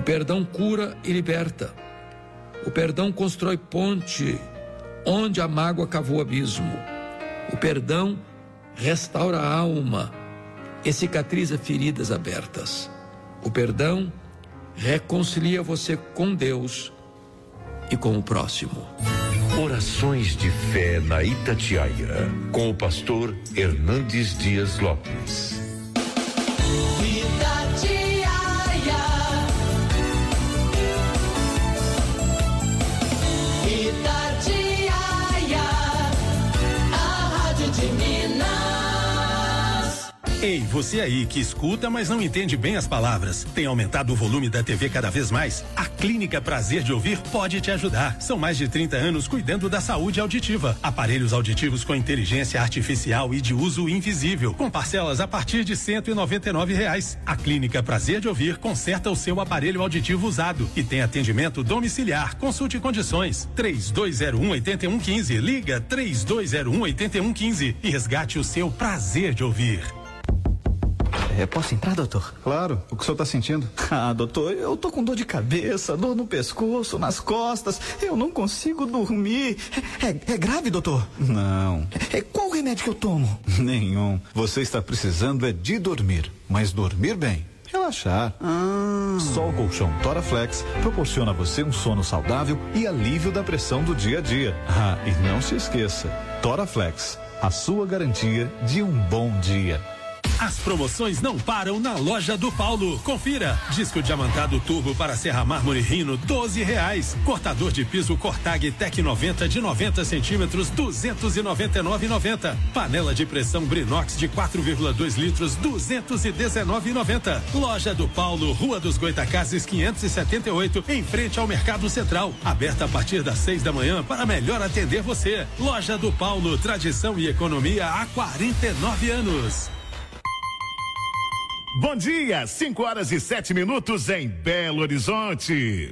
perdão cura e liberta. O perdão constrói ponte onde a mágoa cavou abismo. O perdão restaura a alma e cicatriza feridas abertas. O perdão reconcilia você com Deus e com o próximo. Orações de fé na Itatiaia, com o pastor Hernandes Dias Lopes. Ei, você aí que escuta, mas não entende bem as palavras. Tem aumentado o volume da TV cada vez mais? A Clínica Prazer de Ouvir pode te ajudar. São mais de 30 anos cuidando da saúde auditiva. Aparelhos auditivos com inteligência artificial e de uso invisível, com parcelas a partir de R$199. A Clínica Prazer de Ouvir conserta o seu aparelho auditivo usado e tem atendimento domiciliar. Consulte condições. 3201-8115. Liga 3201-8115 e resgate o seu prazer de ouvir. Posso entrar, doutor? Claro. O que o senhor está sentindo? Doutor, eu tô com dor de cabeça, dor no pescoço, nas costas. Eu não consigo dormir. É grave, doutor? Não. Qual remédio que eu tomo? Nenhum. Você está precisando de dormir, mas dormir bem. Relaxar. Só o colchão Toraflex proporciona a você um sono saudável e alívio da pressão do dia a dia. E não se esqueça, Toraflex, a sua garantia de um bom dia. As promoções não param na Loja do Paulo. Confira. Disco diamantado turbo para serra mármore Rhino, R$12. Cortador de piso Cortag Tec 90 de 90 centímetros, R$299,90. Panela de pressão Brinox de 4,2 litros, R$219,90. Loja do Paulo, Rua dos Goitacazes 578, em frente ao Mercado Central. Aberta a partir das 6 da manhã para melhor atender você. Loja do Paulo, tradição e economia há 49 anos. Bom dia, 5h07 em Belo Horizonte.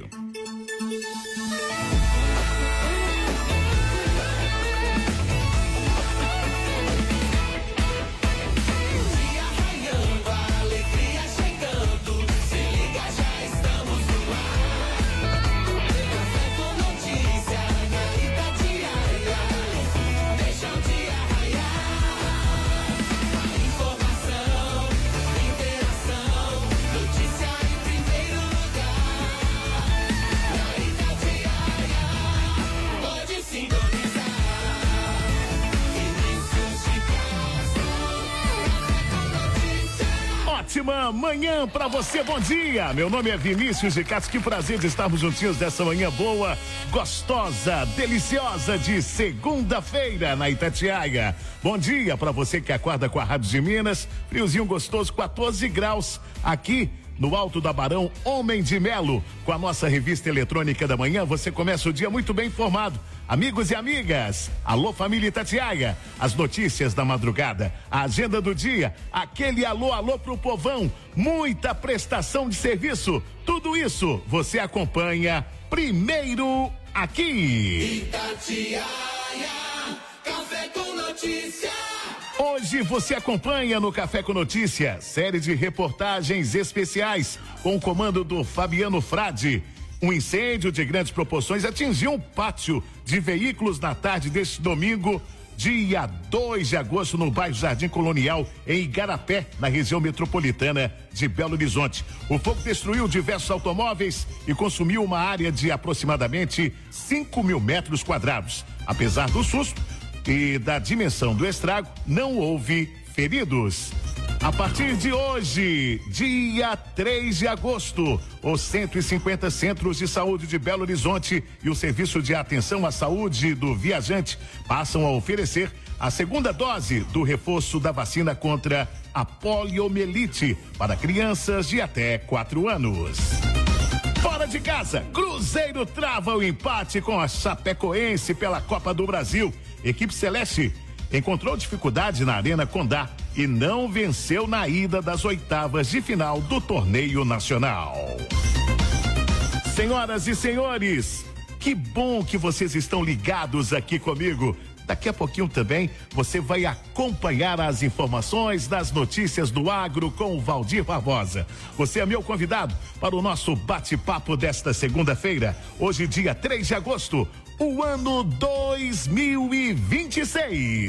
Ótima manhã pra você, bom dia. Meu nome é Vinícius de Castro, que prazer de estarmos juntinhos dessa manhã boa, gostosa, deliciosa de segunda-feira na Itatiaia. Bom dia pra você que acorda com a Rádio de Minas, friozinho gostoso, 14 graus aqui no Alto da Barão, Homem de Melo. Com a nossa revista eletrônica da manhã, você começa o dia muito bem informado. Amigos e amigas, alô família Itatiaia, as notícias da madrugada, a agenda do dia, aquele alô pro povão, muita prestação de serviço, tudo isso você acompanha primeiro aqui. Itatiaia, café com notícia. Hoje você acompanha no Café com Notícia, série de reportagens especiais com o comando do Fabiano Frade. Um incêndio de grandes proporções atingiu um pátio de veículos na tarde deste domingo, dia 2 de agosto, no bairro Jardim Colonial, em Igarapé, na região metropolitana de Belo Horizonte. O fogo destruiu diversos automóveis e consumiu uma área de aproximadamente 5.000 metros quadrados. Apesar do susto e da dimensão do estrago, não houve feridos. A partir de hoje, dia 3 de agosto, os 150 Centros de Saúde de Belo Horizonte e o Serviço de Atenção à Saúde do Viajante passam a oferecer a segunda dose do reforço da vacina contra a poliomielite para crianças de até 4 anos. Fora de casa, Cruzeiro trava o empate com a Chapecoense pela Copa do Brasil. Equipe Celeste encontrou dificuldade na Arena Condá e não venceu na ida das oitavas de final do torneio nacional. Senhoras e senhores, que bom que vocês estão ligados aqui comigo. Daqui a pouquinho também você vai acompanhar as informações das notícias do agro com o Valdir Barbosa. Você é meu convidado para o nosso bate-papo desta segunda-feira, hoje dia 3 de agosto, o ano 2026.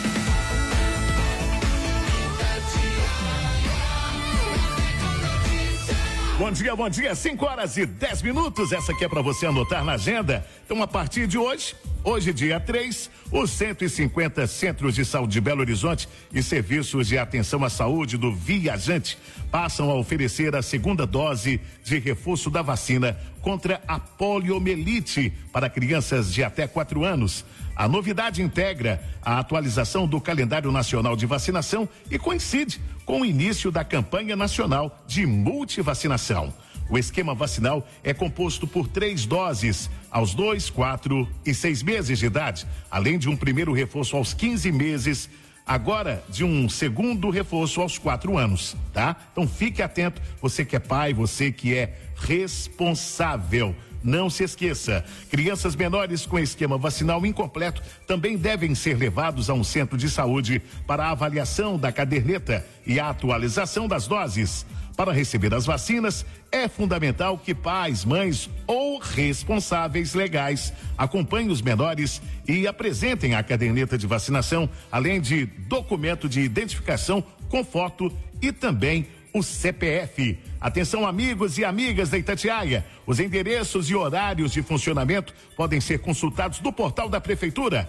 Bom dia, 5h10. Essa aqui é para você anotar na agenda. Então, a partir de hoje, dia 3, os 150 Centros de Saúde de Belo Horizonte e Serviços de Atenção à Saúde do Viajante passam a oferecer a segunda dose de reforço da vacina contra a poliomielite para crianças de até 4 anos. A novidade integra a atualização do calendário nacional de vacinação e coincide com o início da campanha nacional de multivacinação. O esquema vacinal é composto por 3 doses aos 2, 4 e 6 meses de idade, além de um primeiro reforço aos 15 meses, agora de um segundo reforço aos 4 anos, tá? Então fique atento, você que é pai, você que é responsável. Não se esqueça, crianças menores com esquema vacinal incompleto também devem ser levados a um centro de saúde para a avaliação da caderneta e a atualização das doses. Para receber as vacinas, é fundamental que pais, mães ou responsáveis legais acompanhem os menores e apresentem a caderneta de vacinação, além de documento de identificação com foto e também o CPF. Atenção, amigos e amigas da Itatiaia, os endereços e horários de funcionamento podem ser consultados no portal da Prefeitura,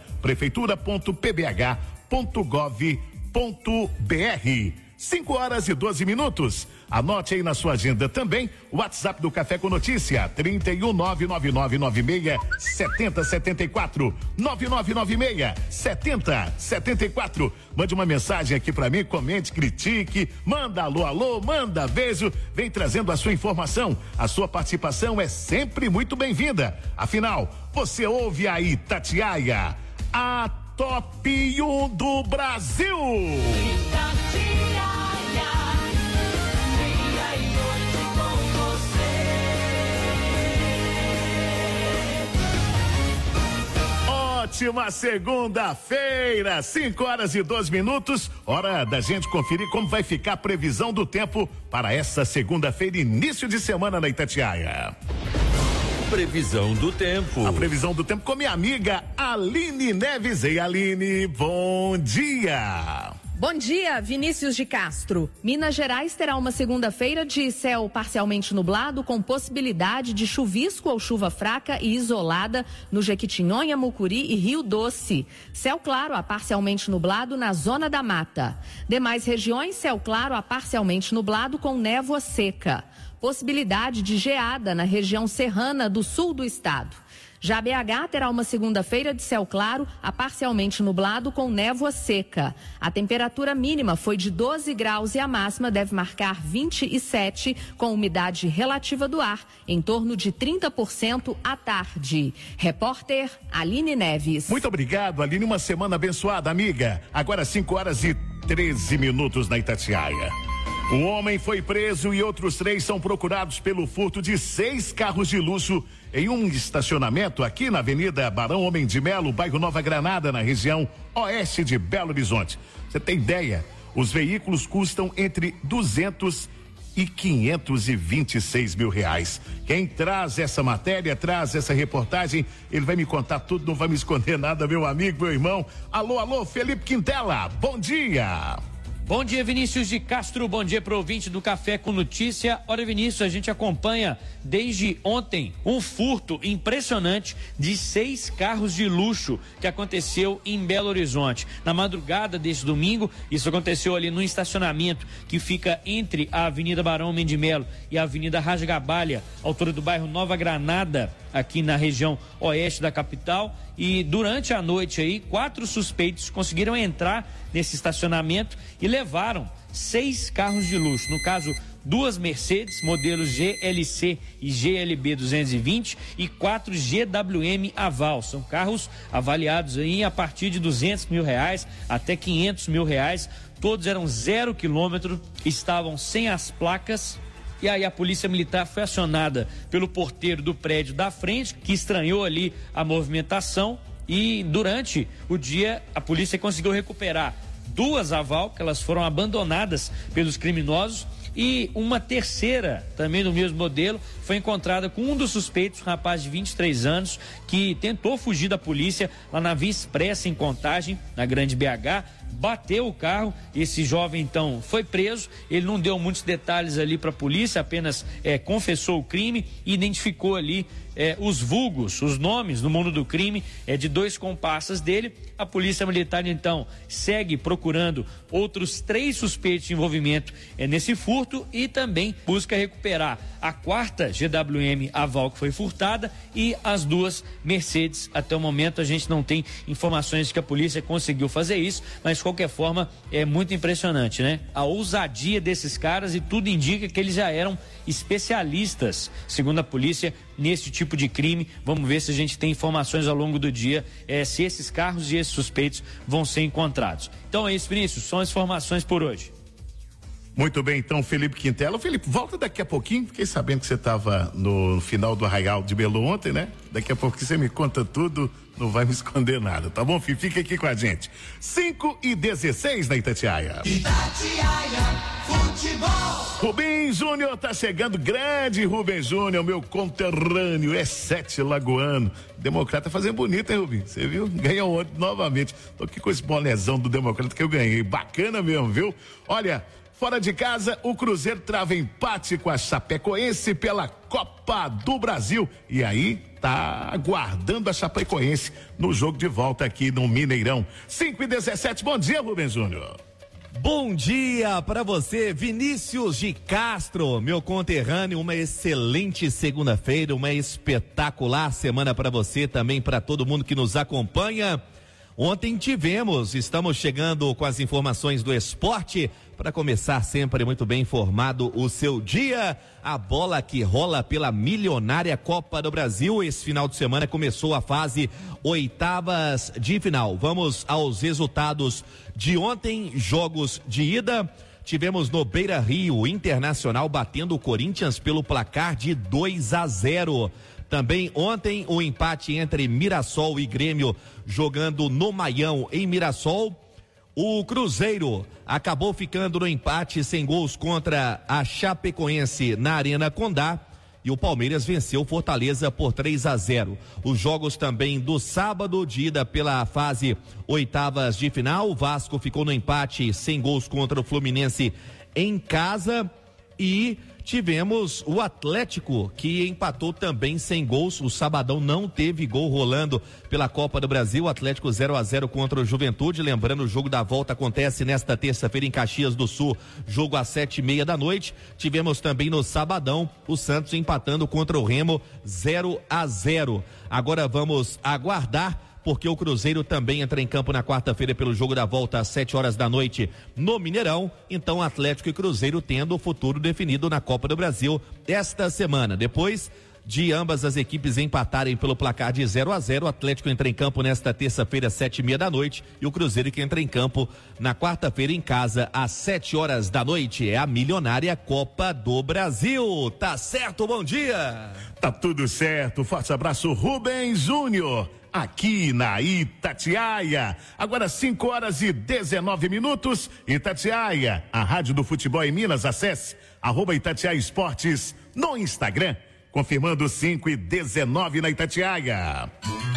prefeitura.pbh.gov.br. 5h12. Anote aí na sua agenda também o WhatsApp do Café com Notícia, 31999967074, 99967074. Mande uma mensagem aqui pra mim, comente, critique, manda alô, manda beijo, vem trazendo a sua informação. A sua participação é sempre muito bem-vinda. Afinal, você ouve a Itatiaia, a Top 1 do Brasil. Ótima segunda-feira, 5h12. Hora da gente conferir como vai ficar a previsão do tempo para essa segunda-feira, início de semana na Itatiaia. Previsão do tempo. A previsão do tempo com minha amiga Aline Neves. Ei, Aline, bom dia. Bom dia, Vinícius de Castro. Minas Gerais terá uma segunda-feira de céu parcialmente nublado, com possibilidade de chuvisco ou chuva fraca e isolada no Jequitinhonha, Mucuri e Rio Doce. Céu claro a parcialmente nublado na zona da mata. Demais regiões, céu claro a parcialmente nublado com névoa seca. Possibilidade de geada na região serrana do sul do estado. Já BH terá uma segunda-feira de céu claro a parcialmente nublado com névoa seca. A temperatura mínima foi de 12 graus e a máxima deve marcar 27, com umidade relativa do ar em torno de 30% à tarde. Repórter Aline Neves. Muito obrigado, Aline. Uma semana abençoada, amiga. Agora 5h13 na Itatiaia. O homem foi preso e outros 3 são procurados pelo furto de 6 carros de luxo em um estacionamento aqui na Avenida Barão Homem de Melo, bairro Nova Granada, na região oeste de Belo Horizonte. Você tem ideia? Os veículos custam entre 200 e 526 mil reais. Quem traz essa matéria, traz essa reportagem, ele vai me contar tudo, não vai me esconder nada, meu amigo, meu irmão. Alô, Felipe Quintela, bom dia. Bom dia, Vinícius de Castro, bom dia para o ouvinte do Café com Notícia. Olha, Vinícius, a gente acompanha desde ontem um furto impressionante de 6 carros de luxo que aconteceu em Belo Horizonte. Na madrugada desse domingo, isso aconteceu ali no estacionamento que fica entre a Avenida Barão Homem de Melo e a Avenida Rasgabalha, altura do bairro Nova Granada, aqui na região oeste da capital. E durante a noite aí, 4 suspeitos conseguiram entrar nesse estacionamento e levaram 6 carros de luxo. No caso, 2 Mercedes, modelos GLC e GLB 220 e 4 GWM Aval. São carros avaliados aí a partir de 200 mil reais até 500 mil reais. Todos eram 0 quilômetro, estavam sem as placas. E aí a polícia militar foi acionada pelo porteiro do prédio da frente, que estranhou ali a movimentação, e durante o dia a polícia conseguiu recuperar 2 aval, que elas foram abandonadas pelos criminosos, e uma terceira, também do mesmo modelo, foi encontrada com um dos suspeitos, um rapaz de 23 anos, que tentou fugir da polícia lá na Via Expressa, em Contagem, na Grande BH, bateu o carro. Esse jovem então foi preso. Ele não deu muitos detalhes ali para a polícia, apenas confessou o crime e identificou ali os vulgos, os nomes no mundo do crime de 2 comparsas dele. A Polícia Militar então segue procurando outros 3 suspeitos de envolvimento nesse furto e também busca recuperar a 4ª GWM Aval que foi furtada e as 2 Mercedes. Até o momento a gente não tem informações de que a polícia conseguiu fazer isso, mas de qualquer forma é muito impressionante, né? A ousadia desses caras, e tudo indica que eles já eram especialistas, segundo a polícia, nesse tipo de crime. Vamos ver se a gente tem informações ao longo do dia, se esses carros e esses suspeitos vão ser encontrados. Então é isso, Vinícius, são as informações por hoje. Muito bem, então, Felipe Quintela. Felipe, volta daqui a pouquinho. Fiquei sabendo que você estava no final do Arraial de Belo ontem, né? Daqui a pouco você me conta tudo, não vai me esconder nada, tá bom, filho? Fica aqui com a gente. 5:16 na Itatiaia. Futebol. Rubens Júnior tá chegando, grande Rubens Júnior, meu conterrâneo, é 7 lagoano. Democrata fazendo bonito, hein, Rubens? Você viu? Ganhou ontem novamente. Tô aqui com esse bonezão do Democrata que eu ganhei. Bacana mesmo, viu? Olha, fora de casa, o Cruzeiro trava empate com a Chapecoense pela Copa do Brasil. E aí, tá aguardando a Chapecoense no jogo de volta aqui no Mineirão. 5:17, bom dia, Rubens Júnior. Bom dia para você, Vinícius de Castro, meu conterrâneo. Uma excelente segunda-feira, uma espetacular semana para você, também para todo mundo que nos acompanha. Ontem estamos chegando com as informações do esporte para começar sempre muito bem informado o seu dia. A bola que rola pela milionária Copa do Brasil. Esse final de semana começou a fase 8ª de final. Vamos aos resultados de ontem, jogos de ida. Tivemos no Beira-Rio, o Internacional batendo o Corinthians pelo placar de 2-0. Também ontem o empate entre Mirassol e Grêmio jogando no Maião em Mirassol. O Cruzeiro acabou ficando no empate sem gols contra a Chapecoense na Arena Condá. E o Palmeiras venceu o Fortaleza por 3-0. Os jogos também do sábado de ida pela fase 8ª de final. O Vasco ficou no empate sem gols contra o Fluminense em casa. E tivemos o Atlético que empatou também sem gols. O sabadão não teve gol rolando pela Copa do Brasil. Atlético 0-0 contra o Juventude. Lembrando, o jogo da volta acontece nesta terça-feira em Caxias do Sul, jogo às 7:30 da noite. Tivemos também no sabadão o Santos empatando contra o Remo 0-0. Agora vamos aguardar, porque o Cruzeiro também entra em campo na quarta-feira pelo jogo da volta às 7h da noite no Mineirão. Então, Atlético e Cruzeiro tendo o futuro definido na Copa do Brasil esta semana. Depois de ambas as equipes empatarem pelo placar de 0-0, o Atlético entra em campo nesta terça-feira às 7:30 da noite e o Cruzeiro que entra em campo na quarta-feira em casa às 7h da noite. É a milionária Copa do Brasil. Tá certo? Bom dia! Tá tudo certo. Forte abraço, Rubens Júnior, aqui na Itatiaia. Agora 5:19. Itatiaia, a rádio do futebol em Minas. Acesse @Itatiaia Esportes no Instagram. Confirmando 5:19 na Itatiaia.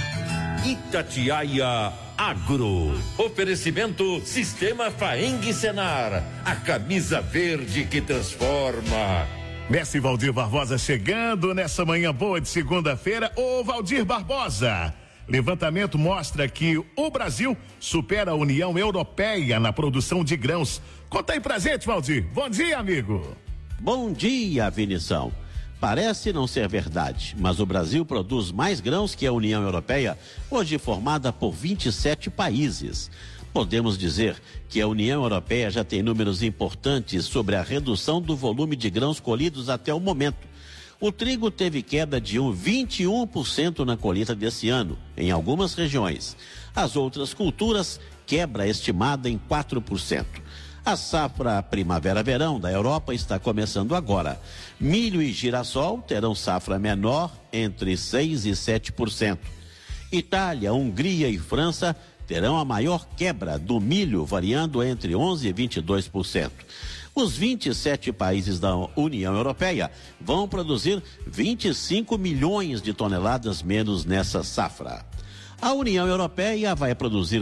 Itatiaia Agro. Oferecimento Sistema Faeng Senar. A camisa verde que transforma. Mestre Valdir Barbosa chegando nessa manhã boa de segunda-feira. Ô Valdir Barbosa, levantamento mostra que o Brasil supera a União Europeia na produção de grãos. Conta aí pra gente, Valdir. Bom dia, amigo. Bom dia, Vinição. Parece não ser verdade, mas o Brasil produz mais grãos que a União Europeia, hoje formada por 27 países. Podemos dizer que a União Europeia já tem números importantes sobre a redução do volume de grãos colhidos até o momento. O trigo teve queda de 21% na colheita desse ano, em algumas regiões. As outras culturas, quebra estimada em 4%. A safra primavera-verão da Europa está começando agora. Milho e girassol terão safra menor, entre 6% e 7%. Itália, Hungria e França terão a maior quebra do milho, variando entre 11% e 22%. Os 27 países da União Europeia vão produzir 25 milhões de toneladas menos nessa safra. A União Europeia vai produzir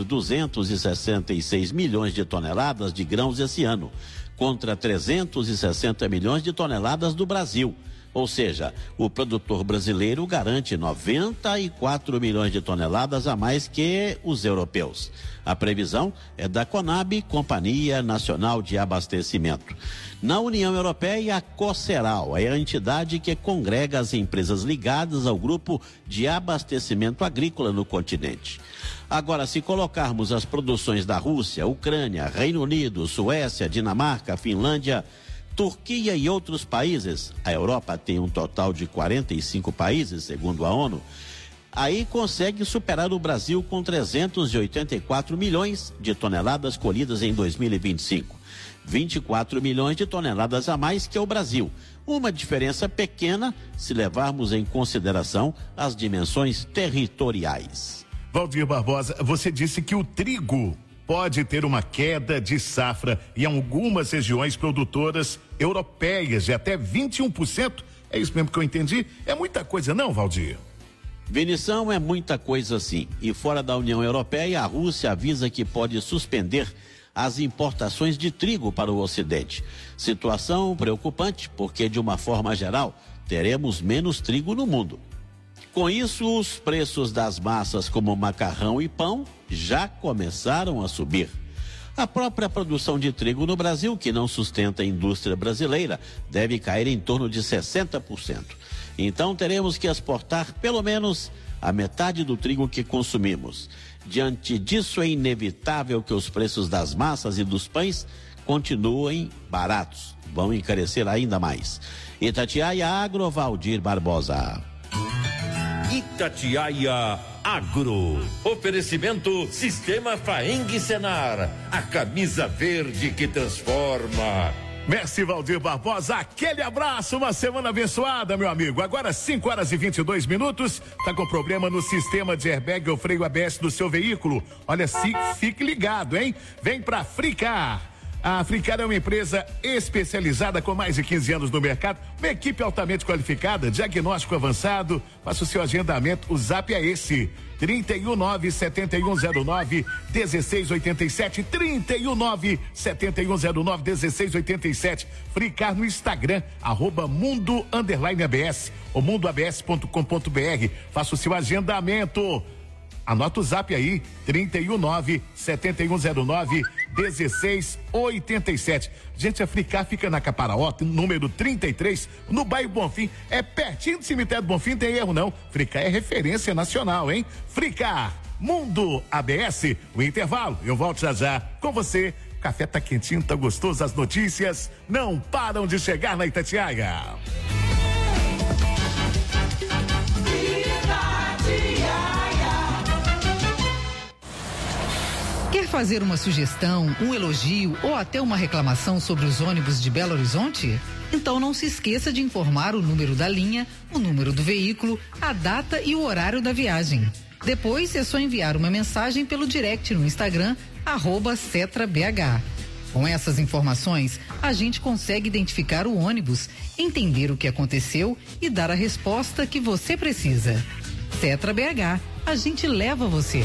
266 milhões de toneladas de grãos esse ano, contra 360 milhões de toneladas do Brasil. Ou seja, o produtor brasileiro garante 94 milhões de toneladas a mais que os europeus. A previsão é da Conab, Companhia Nacional de Abastecimento. Na União Europeia, a Coceral é a entidade que congrega as empresas ligadas ao grupo de abastecimento agrícola no continente. Agora, se colocarmos as produções da Rússia, Ucrânia, Reino Unido, Suécia, Dinamarca, Finlândia, Turquia e outros países, a Europa tem um total de 45 países, segundo a ONU, aí consegue superar o Brasil com 384 milhões de toneladas colhidas em 2025. 24 milhões de toneladas a mais que o Brasil. Uma diferença pequena se levarmos em consideração as dimensões territoriais. Valdir Barbosa, você disse que o trigo pode ter uma queda de safra em algumas regiões produtoras europeias de até 21%. É isso mesmo que eu entendi? É muita coisa não, Valdir? Vinição, é muita coisa sim. E fora da União Europeia, a Rússia avisa que pode suspender as importações de trigo para o Ocidente. Situação preocupante, porque de uma forma geral, teremos menos trigo no mundo. Com isso, os preços das massas como macarrão e pão já começaram a subir. A própria produção de trigo no Brasil, que não sustenta a indústria brasileira, deve cair em torno de 60%. Então teremos que exportar pelo menos a metade do trigo que consumimos. Diante disso, é inevitável que os preços das massas e dos pães continuem baratos. Vão encarecer ainda mais. Itatiaia Agro, Valdir Barbosa. Itatiaia Agro. Oferecimento Sistema Faeng Senar. A camisa verde que transforma. Mestre Valdir Barbosa, aquele abraço, uma semana abençoada, meu amigo. Agora 5h22, tá com problema no sistema de airbag ou freio ABS do seu veículo? Olha, fique ligado, hein? Vem pra Fricar. A Fricar é uma empresa especializada com mais de 15 anos no mercado, uma equipe altamente qualificada, diagnóstico avançado. Faça o seu agendamento, o zap é esse, 319-7109-1687, 319-7109-1687. Fricar no Instagram, @mundo_ABS ou mundoabs.com.br. Faça o seu agendamento. Anota o zap aí, 319-7109-1687. Gente, a Fricar fica na Caparaó, número 33, no bairro Bonfim. É pertinho do cemitério do Bonfim, tem erro não. Fricar é referência nacional, hein? Fricar, Mundo ABS, o intervalo. Eu volto já com você. O café tá quentinho, tá gostoso, as notícias não param de chegar na Itatiaia. Quer fazer uma sugestão, um elogio ou até uma reclamação sobre os ônibus de Belo Horizonte? Então não se esqueça de informar o número da linha, o número do veículo, a data e o horário da viagem. Depois é só enviar uma mensagem pelo direct no Instagram, @CetraBH. Com essas informações, a gente consegue identificar o ônibus, entender o que aconteceu e dar a resposta que você precisa. CetraBH, a gente leva você.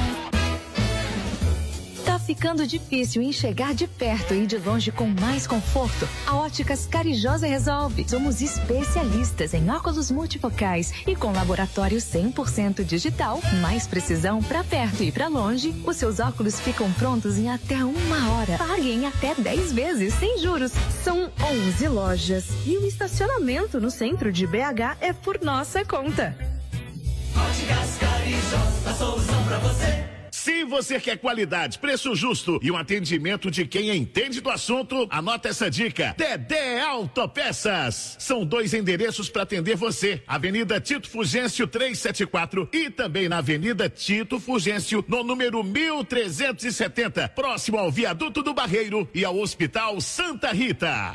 Tá ficando difícil enxergar de perto e de longe com mais conforto? A Óticas Carijosa resolve. Somos especialistas em óculos multifocais e com laboratório 100% digital, mais precisão para perto e para longe. Os seus óculos ficam prontos em até 1 hora. Pague em até 10 vezes sem juros. São 11 lojas e o estacionamento no centro de BH é por nossa conta. Óticas Carijosa, a solução para você. Se você quer qualidade, preço justo e um atendimento de quem entende do assunto, anota essa dica. Dedé Autopeças. São 2 endereços para atender você. Avenida Tito Fugêncio 374 e também na Avenida Tito Fugêncio, no número 1370, próximo ao Viaduto do Barreiro e ao Hospital Santa Rita.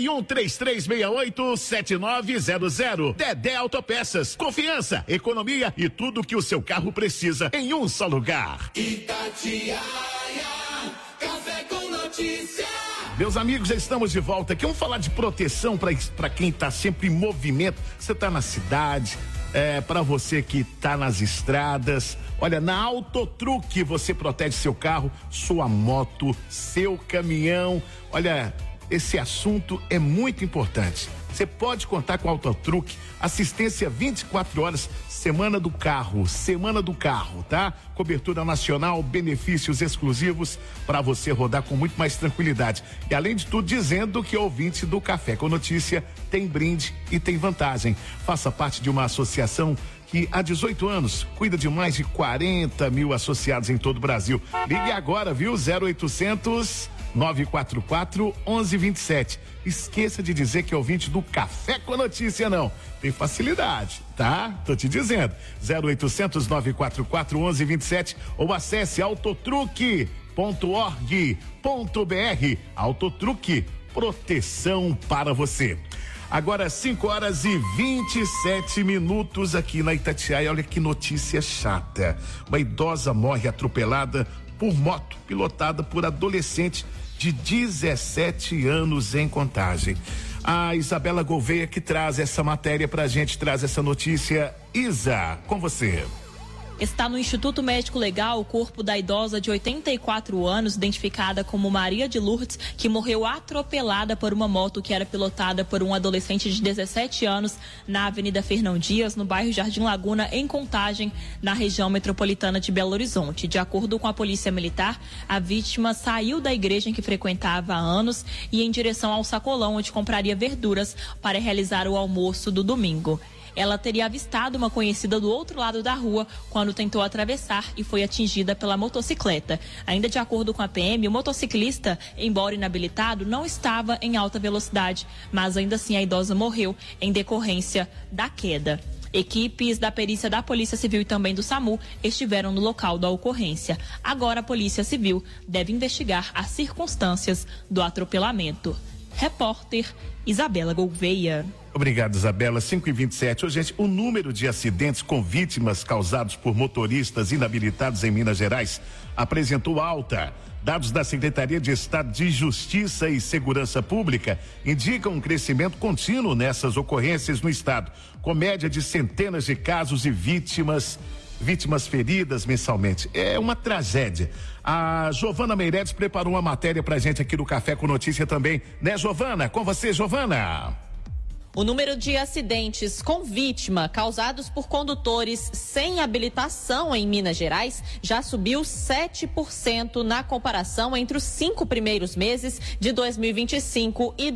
31-3368-7900. Dedé Autopeças. Confiança, economia e tudo que o seu carro precisa em um só lugar. Itatiaia, café com notícia. Meus amigos, já estamos de volta aqui. Vamos falar de proteção para quem está sempre em movimento. Você está na cidade, para você que está nas estradas. Olha, na Autotruque você protege seu carro, sua moto, seu caminhão. Olha, esse assunto é muito importante. Você pode contar com a Autotruque, assistência 24 horas, semana do carro, tá? Cobertura nacional, benefícios exclusivos para você rodar com muito mais tranquilidade. E além de tudo, dizendo que ouvinte do Café com Notícia tem brinde e tem vantagem. Faça parte de uma associação que há 18 anos cuida de mais de 40 mil associados em todo o Brasil. Ligue agora, viu? 0800 944 1127. Esqueça de dizer que é ouvinte do Café com a Notícia, não. Tem facilidade, tá? Tô te dizendo. 0800 944 1127 ou acesse autotruque.org.br. Autotruque, proteção para você. Agora 5h27 aqui na Itatiaia. Olha que notícia chata. Uma idosa morre atropelada por moto pilotada por adolescente de 17 anos em Contagem. A Isabela Gouveia que traz essa matéria pra gente, traz essa notícia. Isa, com você. Está no Instituto Médico Legal o corpo da idosa de 84 anos, identificada como Maria de Lourdes, que morreu atropelada por uma moto que era pilotada por um adolescente de 17 anos na Avenida Fernão Dias, no bairro Jardim Laguna, em Contagem, na região metropolitana de Belo Horizonte. De acordo com a Polícia Militar, a vítima saiu da igreja em que frequentava há anos e em direção ao sacolão, onde compraria verduras para realizar o almoço do domingo. Ela teria avistado uma conhecida do outro lado da rua quando tentou atravessar e foi atingida pela motocicleta. Ainda de acordo com a PM, o motociclista, embora inabilitado, não estava em alta velocidade, mas ainda assim a idosa morreu em decorrência da queda. Equipes da perícia da Polícia Civil e também do SAMU estiveram no local da ocorrência. Agora a Polícia Civil deve investigar as circunstâncias do atropelamento. Repórter Isabela Gouveia. Obrigado, Isabela. 5h27. Gente, o número de acidentes com vítimas causados por motoristas inabilitados em Minas Gerais apresentou alta. Dados da Secretaria de Estado de Justiça e Segurança Pública indicam um crescimento contínuo nessas ocorrências no estado, com média de centenas de casos e vítimas feridas mensalmente. É uma tragédia. A Giovana Meireles preparou uma matéria pra gente aqui no Café com Notícia também, né, Giovana? Com você, Giovana. O número de acidentes com vítima causados por condutores sem habilitação em Minas Gerais já subiu 7% na comparação entre os 5 primeiros meses de 2025 e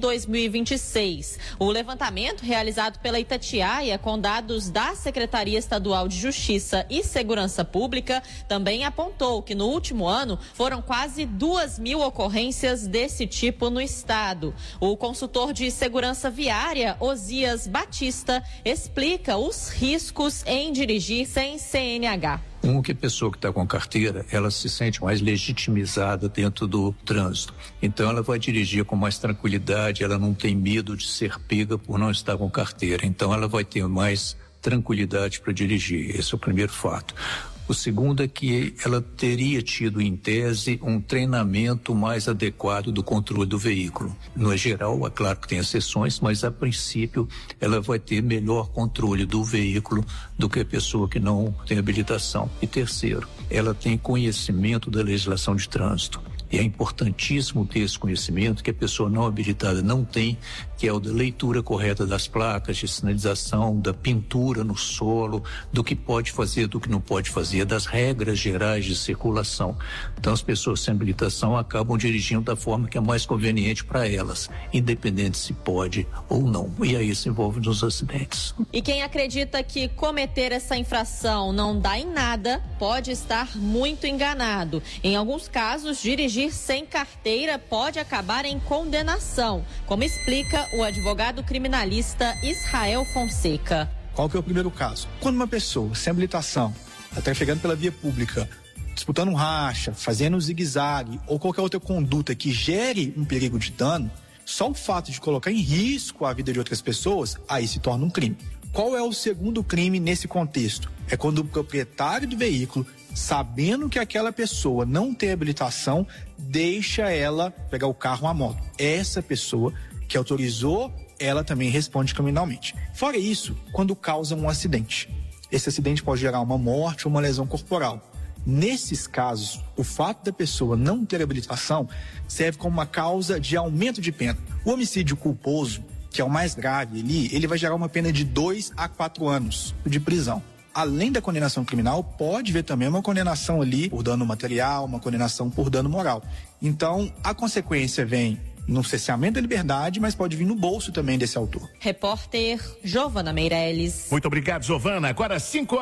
2026. O levantamento realizado pela Itatiaia com dados da Secretaria Estadual de Justiça e Segurança Pública também apontou que no último ano foram quase 2.000 ocorrências desse tipo no estado. O consultor de segurança viária, Osias Batista, explica os riscos em dirigir sem CNH. Que a pessoa que está com carteira, ela se sente mais legitimizada dentro do trânsito. Então ela vai dirigir com mais tranquilidade, ela não tem medo de ser pega por não estar com carteira. Então ela vai ter mais tranquilidade para dirigir. Esse é o primeiro fato. O segundo é que ela teria tido, em tese, um treinamento mais adequado do controle do veículo. No geral, é claro que tem exceções, mas a princípio ela vai ter melhor controle do veículo do que a pessoa que não tem habilitação. E terceiro, ela tem conhecimento da legislação de trânsito. E é importantíssimo ter esse conhecimento que a pessoa não habilitada não tem, que é o da leitura correta das placas de sinalização, da pintura no solo, do que pode fazer, do que não pode fazer, das regras gerais de circulação. Então as pessoas sem habilitação acabam dirigindo da forma que é mais conveniente para elas, independente se pode ou não. E aí se envolve nos acidentes. E quem acredita que cometer essa infração não dá em nada, pode estar muito enganado. Em alguns casos, dirigir sem carteira pode acabar em condenação, como explica o advogado criminalista Israel Fonseca. Qual que é o primeiro caso? Quando uma pessoa sem habilitação está trafegando pela via pública, disputando um racha, fazendo um zigue-zague ou qualquer outra conduta que gere um perigo de dano, só o fato de colocar em risco a vida de outras pessoas, aí se torna um crime. Qual é o segundo crime nesse contexto? É quando o proprietário do veículo, sabendo que aquela pessoa não tem habilitação, deixa ela pegar o carro ou a moto. Essa pessoa que autorizou, ela também responde criminalmente. Fora isso, quando causa um acidente. Esse acidente pode gerar uma morte ou uma lesão corporal. Nesses casos, o fato da pessoa não ter habilitação serve como uma causa de aumento de pena. O homicídio culposo, que é o mais grave ali, ele vai gerar uma pena de 2 a 4 anos de prisão. Além da condenação criminal, pode ver também uma condenação ali por dano material, uma condenação por dano moral. Então, a consequência vem no cerceamento da liberdade, mas pode vir no bolso também desse autor. Repórter Giovana Meirelles. Muito obrigado, Giovana. Agora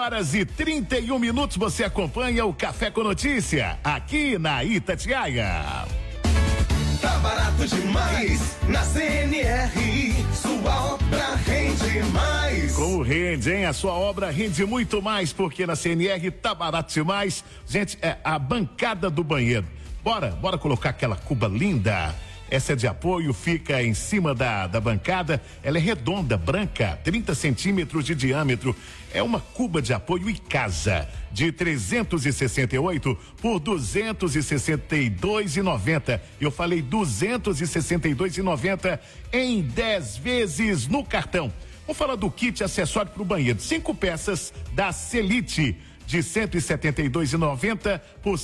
5h31, você acompanha o Café com Notícia, aqui na Itatiaia. Tá barato demais na CNR, sua obra rende mais. Como rende, hein? A sua obra rende muito mais, porque na CNR tá barato demais. Gente, é a bancada do banheiro. Bora colocar aquela cuba linda. Essa é de apoio, fica em cima da bancada. Ela é redonda, branca, 30 centímetros de diâmetro. É uma cuba de apoio e casa de 368 por 262,90. Eu falei 262,90 em 10 vezes no cartão. Vamos falar do kit acessório para o banheiro. 5 peças da Celite de 172,90 por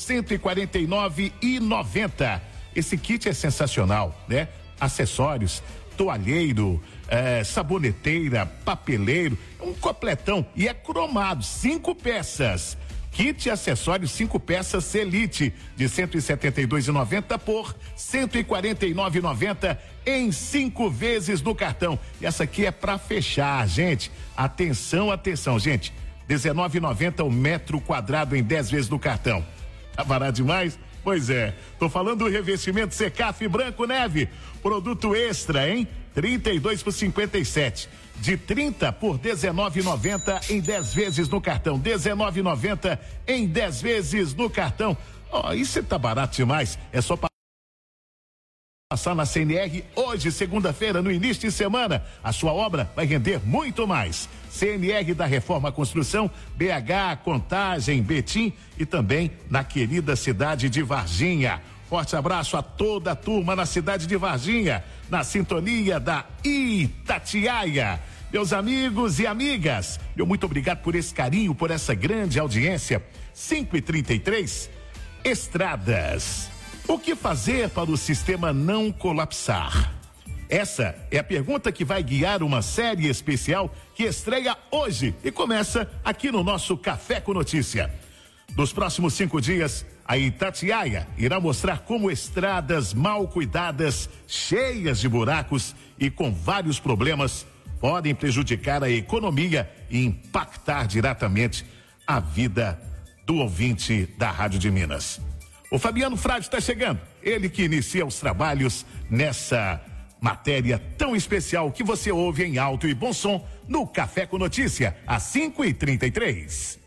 149,90. Esse kit é sensacional, né? Acessórios, toalheiro, saboneteira, papeleiro, um completão e é cromado, 5 peças. Kit acessórios 5 peças Celite de 172,90 por 149,90 em 5 vezes no cartão. E essa aqui é para fechar, gente. Atenção, gente. 19,90 o metro quadrado em 10 vezes no cartão. Tá barato demais? Pois é, tô falando do revestimento Secaf Branco Neve, produto extra, hein? 32 por 57, de 30 por 19,90 em 10 vezes no cartão, 19,90 em 10 vezes no cartão. Ó, isso tá barato demais, é só passar na CNR hoje, segunda-feira, no início de semana. A sua obra vai render muito mais. CNR da Reforma Construção, BH, Contagem, Betim e também na querida cidade de Varginha. Forte abraço a toda a turma na cidade de Varginha, na sintonia da Itatiaia. Meus amigos e amigas, meu muito obrigado por esse carinho, por essa grande audiência. 5h33, estradas. O que fazer para o sistema não colapsar? Essa é a pergunta que vai guiar uma série especial que estreia hoje e começa aqui no nosso Café com Notícia. Nos próximos 5 dias, a Itatiaia irá mostrar como estradas mal cuidadas, cheias de buracos e com vários problemas, podem prejudicar a economia e impactar diretamente a vida do ouvinte da Rádio de Minas. O Fabiano Frade está chegando, ele que inicia os trabalhos nessa matéria tão especial que você ouve em alto e bom som no Café com Notícia, às 5h33.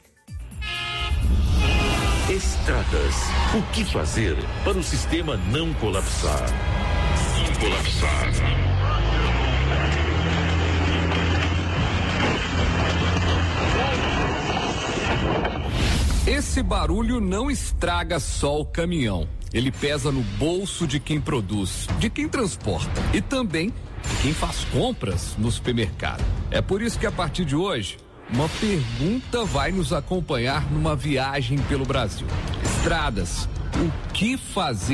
Estradas. O que fazer para o sistema não colapsar? Esse barulho não estraga só o caminhão. Ele pesa no bolso de quem produz, de quem transporta e também de quem faz compras no supermercado. É por isso que a partir de hoje, uma pergunta vai nos acompanhar numa viagem pelo Brasil. Estradas, o que fazer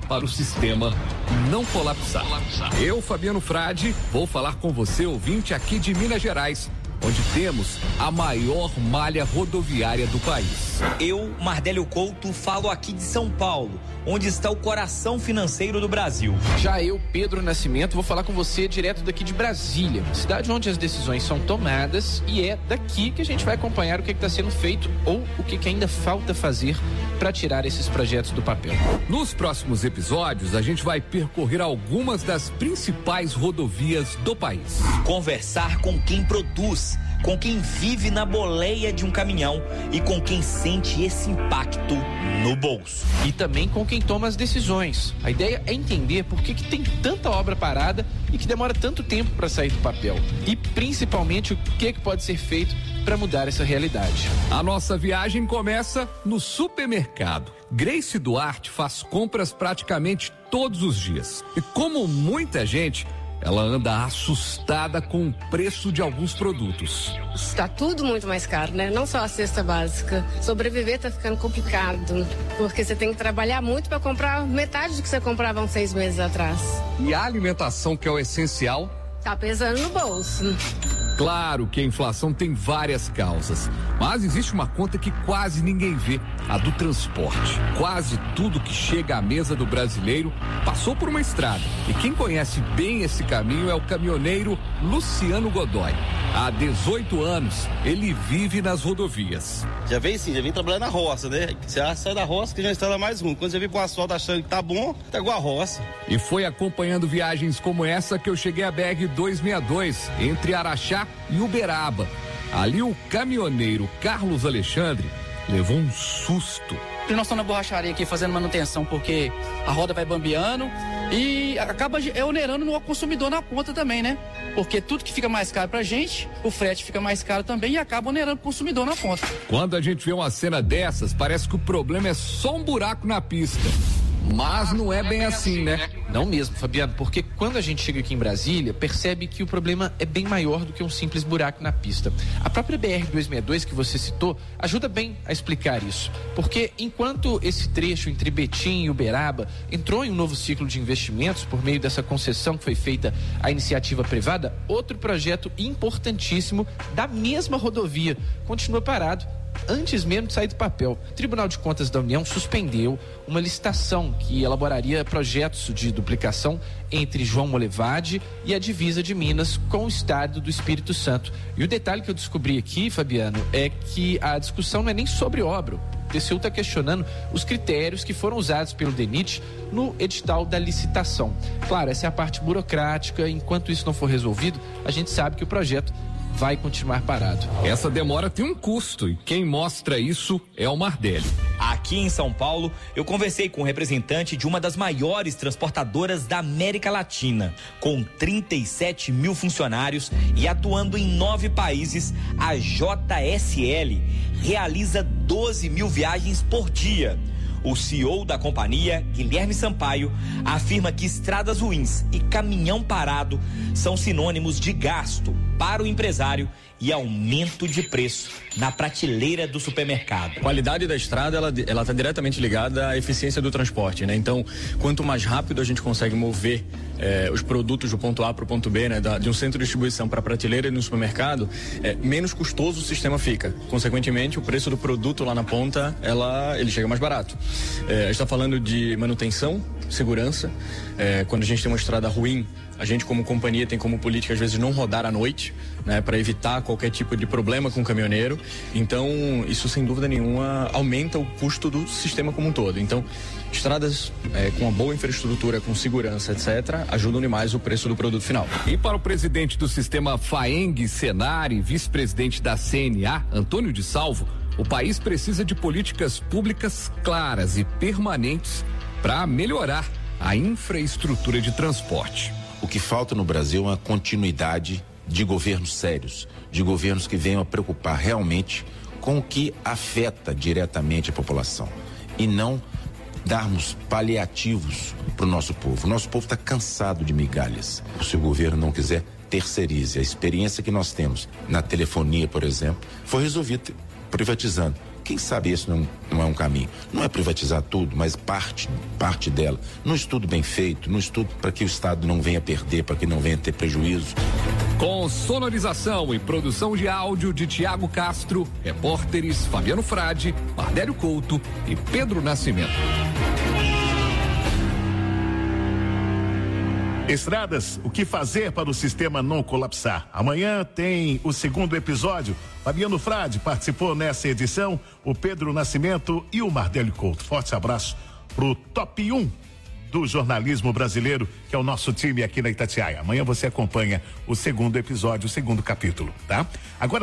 para o sistema não colapsar. Eu, Fabiano Frade, vou falar com você, ouvinte, aqui de Minas Gerais, onde temos a maior malha rodoviária do país. Eu, Mardélio Couto, falo aqui de São Paulo, onde está o coração financeiro do Brasil. Já eu, Pedro Nascimento, vou falar com você direto daqui de Brasília, cidade onde as decisões são tomadas, e é daqui que a gente vai acompanhar o que está sendo feito ou o que ainda falta fazer para tirar esses projetos do papel. Nos próximos episódios, a gente vai percorrer algumas das principais rodovias do país. Conversar com quem produz, com quem vive na boleia de um caminhão e com quem sente esse impacto no bolso. E também com quem toma as decisões. A ideia é entender por que tem tanta obra parada e que demora tanto tempo para sair do papel. E principalmente o que pode ser feito para mudar essa realidade. A nossa viagem começa no supermercado. Grace Duarte faz compras praticamente todos os dias. E como muita gente, ela anda assustada com o preço de alguns produtos. Está tudo muito mais caro, né? Não só a cesta básica. Sobreviver está ficando complicado, porque você tem que trabalhar muito para comprar metade do que você comprava uns 6 meses atrás. E a alimentação, que é o essencial, tá pesando no bolso. Claro que a inflação tem várias causas, mas existe uma conta que quase ninguém vê, a do transporte. Quase tudo que chega à mesa do brasileiro passou por uma estrada. E quem conhece bem esse caminho é o caminhoneiro Luciano Godoy. Há 18 anos, ele vive nas rodovias. Já vem trabalhando na roça, né? Você sai da roça que já está mais ruim. Quando você vem pro asfalto achando que tá bom, tá igual a roça. E foi acompanhando viagens como essa que eu cheguei à BR-262, entre Araxá e Uberaba. Ali o caminhoneiro Carlos Alexandre levou um susto. Nós estamos na borracharia aqui fazendo manutenção porque a roda vai bambeando e acaba onerando no consumidor na ponta também, né? Porque tudo que fica mais caro pra gente, o frete fica mais caro também e acaba onerando o consumidor na ponta. Quando a gente vê uma cena dessas, parece que o problema é só um buraco na pista. Mas não é bem assim, né? Não mesmo, Fabiano, porque quando a gente chega aqui em Brasília, percebe que o problema é bem maior do que um simples buraco na pista. A própria BR-262 que você citou ajuda bem a explicar isso. Porque enquanto esse trecho entre Betim e Uberaba entrou em um novo ciclo de investimentos por meio dessa concessão que foi feita à iniciativa privada, outro projeto importantíssimo da mesma rodovia continua parado antes mesmo de sair do papel. O Tribunal de Contas da União suspendeu uma licitação que elaboraria projetos de duplicação entre João Molevade e a divisa de Minas com o estado do Espírito Santo. E o detalhe que eu descobri aqui, Fabiano, é que a discussão não é nem sobre obra. O TCU está questionando os critérios que foram usados pelo DENIT no edital da licitação. Claro, essa é a parte burocrática. Enquanto isso não for resolvido, a gente sabe que o projeto vai continuar parado. Essa demora tem um custo e quem mostra isso é o Mardélio. Aqui em São Paulo, eu conversei com um representante de uma das maiores transportadoras da América Latina. Com 37 mil funcionários e atuando em 9 países, a JSL realiza 12 mil viagens por dia. O CEO da companhia, Guilherme Sampaio, afirma que estradas ruins e caminhão parado são sinônimos de gasto para o empresário e aumento de preço na prateleira do supermercado. A qualidade da estrada, ela está diretamente ligada à eficiência do transporte, né? Então, quanto mais rápido a gente consegue mover os produtos do ponto A para o ponto B, né? De um centro de distribuição para a prateleira e no supermercado, menos custoso o sistema fica. Consequentemente, o preço do produto lá na ponta, ele chega mais barato. A gente está falando de manutenção, segurança. Quando a gente tem uma estrada ruim, a gente como companhia tem como política às vezes não rodar à noite, né, para evitar qualquer tipo de problema com o caminhoneiro. Então isso sem dúvida nenhuma aumenta o custo do sistema como um todo. Então estradas com uma boa infraestrutura, com segurança, etc., ajudam demais o preço do produto final. E para o presidente do sistema FAENG Senari, vice-presidente da CNA, Antônio de Salvo, o país precisa de políticas públicas claras e permanentes para melhorar a infraestrutura de transporte. O que falta no Brasil é uma continuidade de governos sérios, de governos que venham a preocupar realmente com o que afeta diretamente a população e não darmos paliativos para o nosso povo. O nosso povo está cansado de migalhas. Se o governo não quiser, terceirize. A experiência que nós temos na telefonia, por exemplo, foi resolvida privatizando. Quem sabe esse não é um caminho. Não é privatizar tudo, mas parte dela. Num estudo bem feito, num estudo para que o Estado não venha perder, para que não venha ter prejuízo. Com sonorização e produção de áudio de Tiago Castro, repórteres Fabiano Frade, Mardélio Couto e Pedro Nascimento. Estradas, o que fazer para o sistema não colapsar? Amanhã tem o segundo episódio. Fabiano Frade participou nessa edição, o Pedro Nascimento e o Mardélio Couto. Forte abraço pro top 1 do jornalismo brasileiro, que é o nosso time aqui na Itatiaia. Amanhã você acompanha o segundo episódio, o segundo capítulo, tá? Agora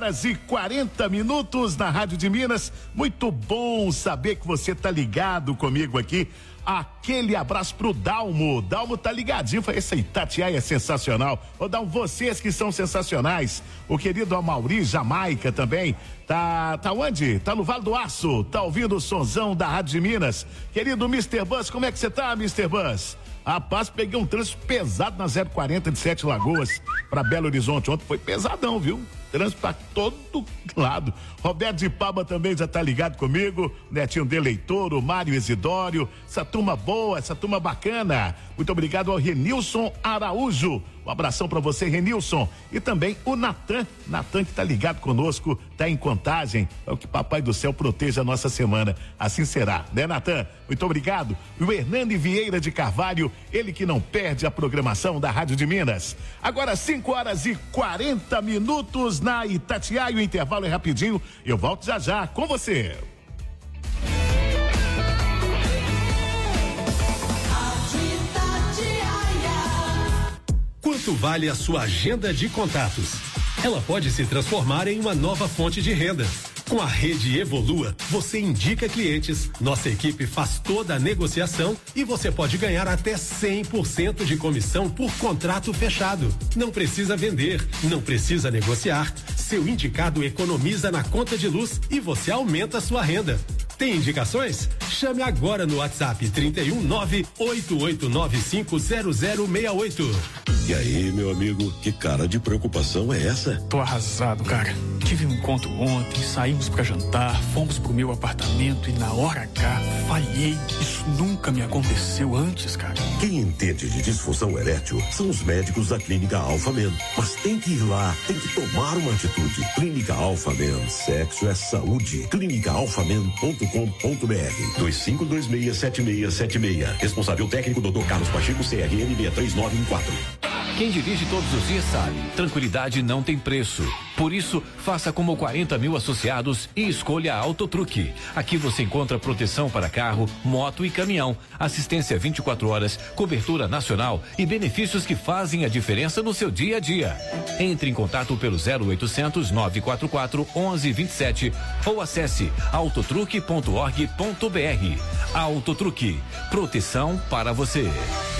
5h40 na Rádio de Minas. Muito bom saber que você tá ligado comigo aqui. Aquele abraço pro Dalmo. Dalmo tá ligadinho, foi essa Itatiaia é sensacional. Ô Dalmo, vocês que são sensacionais. O querido Amauri Jamaica também. Tá onde? Tá no Vale do Aço. Tá ouvindo o sonzão da Rádio de Minas. Querido Mr. Bus, como é que você tá, Mr. Bus? Rapaz, peguei um trânsito pesado na 040 de Sete Lagoas pra Belo Horizonte. Ontem foi pesadão, viu? Trânsito pra todo lado. Roberto de Paba também já tá ligado comigo. Netinho de Leitor, o Mário Isidório. Essa turma boa, essa turma bacana. Muito obrigado ao Renilson Araújo. Um abração pra você, Renilson. E também o Natan que tá ligado conosco, tá em Contagem. É o que Papai do Céu proteja a nossa semana. Assim será, né, Natan? Muito obrigado. E o Hernani Vieira de Carvalho, ele que não perde a programação da Rádio de Minas. Agora 5h40 na Itatiaia, o intervalo é rapidinho. Eu volto já com você. Quanto vale a sua agenda de contatos? Ela pode se transformar em uma nova fonte de renda. Com a rede Evolua, você indica clientes, nossa equipe faz toda a negociação e você pode ganhar até 100% de comissão por contrato fechado. Não precisa vender, não precisa negociar. Seu indicado economiza na conta de luz e você aumenta a sua renda. Tem indicações? Chame agora no WhatsApp 31988950068. E aí, meu amigo, que cara de preocupação é essa? Tô arrasado, cara. Tive um encontro ontem, saímos pra jantar, fomos pro meu apartamento e na hora H, falhei. Isso nunca me aconteceu antes, cara. Quem entende de disfunção erétil são os médicos da Clínica Alpha Men. Mas tem que ir lá, tem que tomar uma atitude. Clínica Alpha Men, sexo é saúde. clínicaalphamen.com.br 25267676. Responsável técnico Dr. Carlos Pacheco, CRM 63914. Quem dirige todos os dias sabe, tranquilidade não tem preço. Por isso, faça como 40 mil associados e escolha a Autotruque. Aqui você encontra proteção para carro, moto e caminhão, assistência 24 horas, cobertura nacional e benefícios que fazem a diferença no seu dia a dia. Entre em contato pelo 0800 944 1127 ou acesse autotruque.org.br. Autotruque, proteção para você.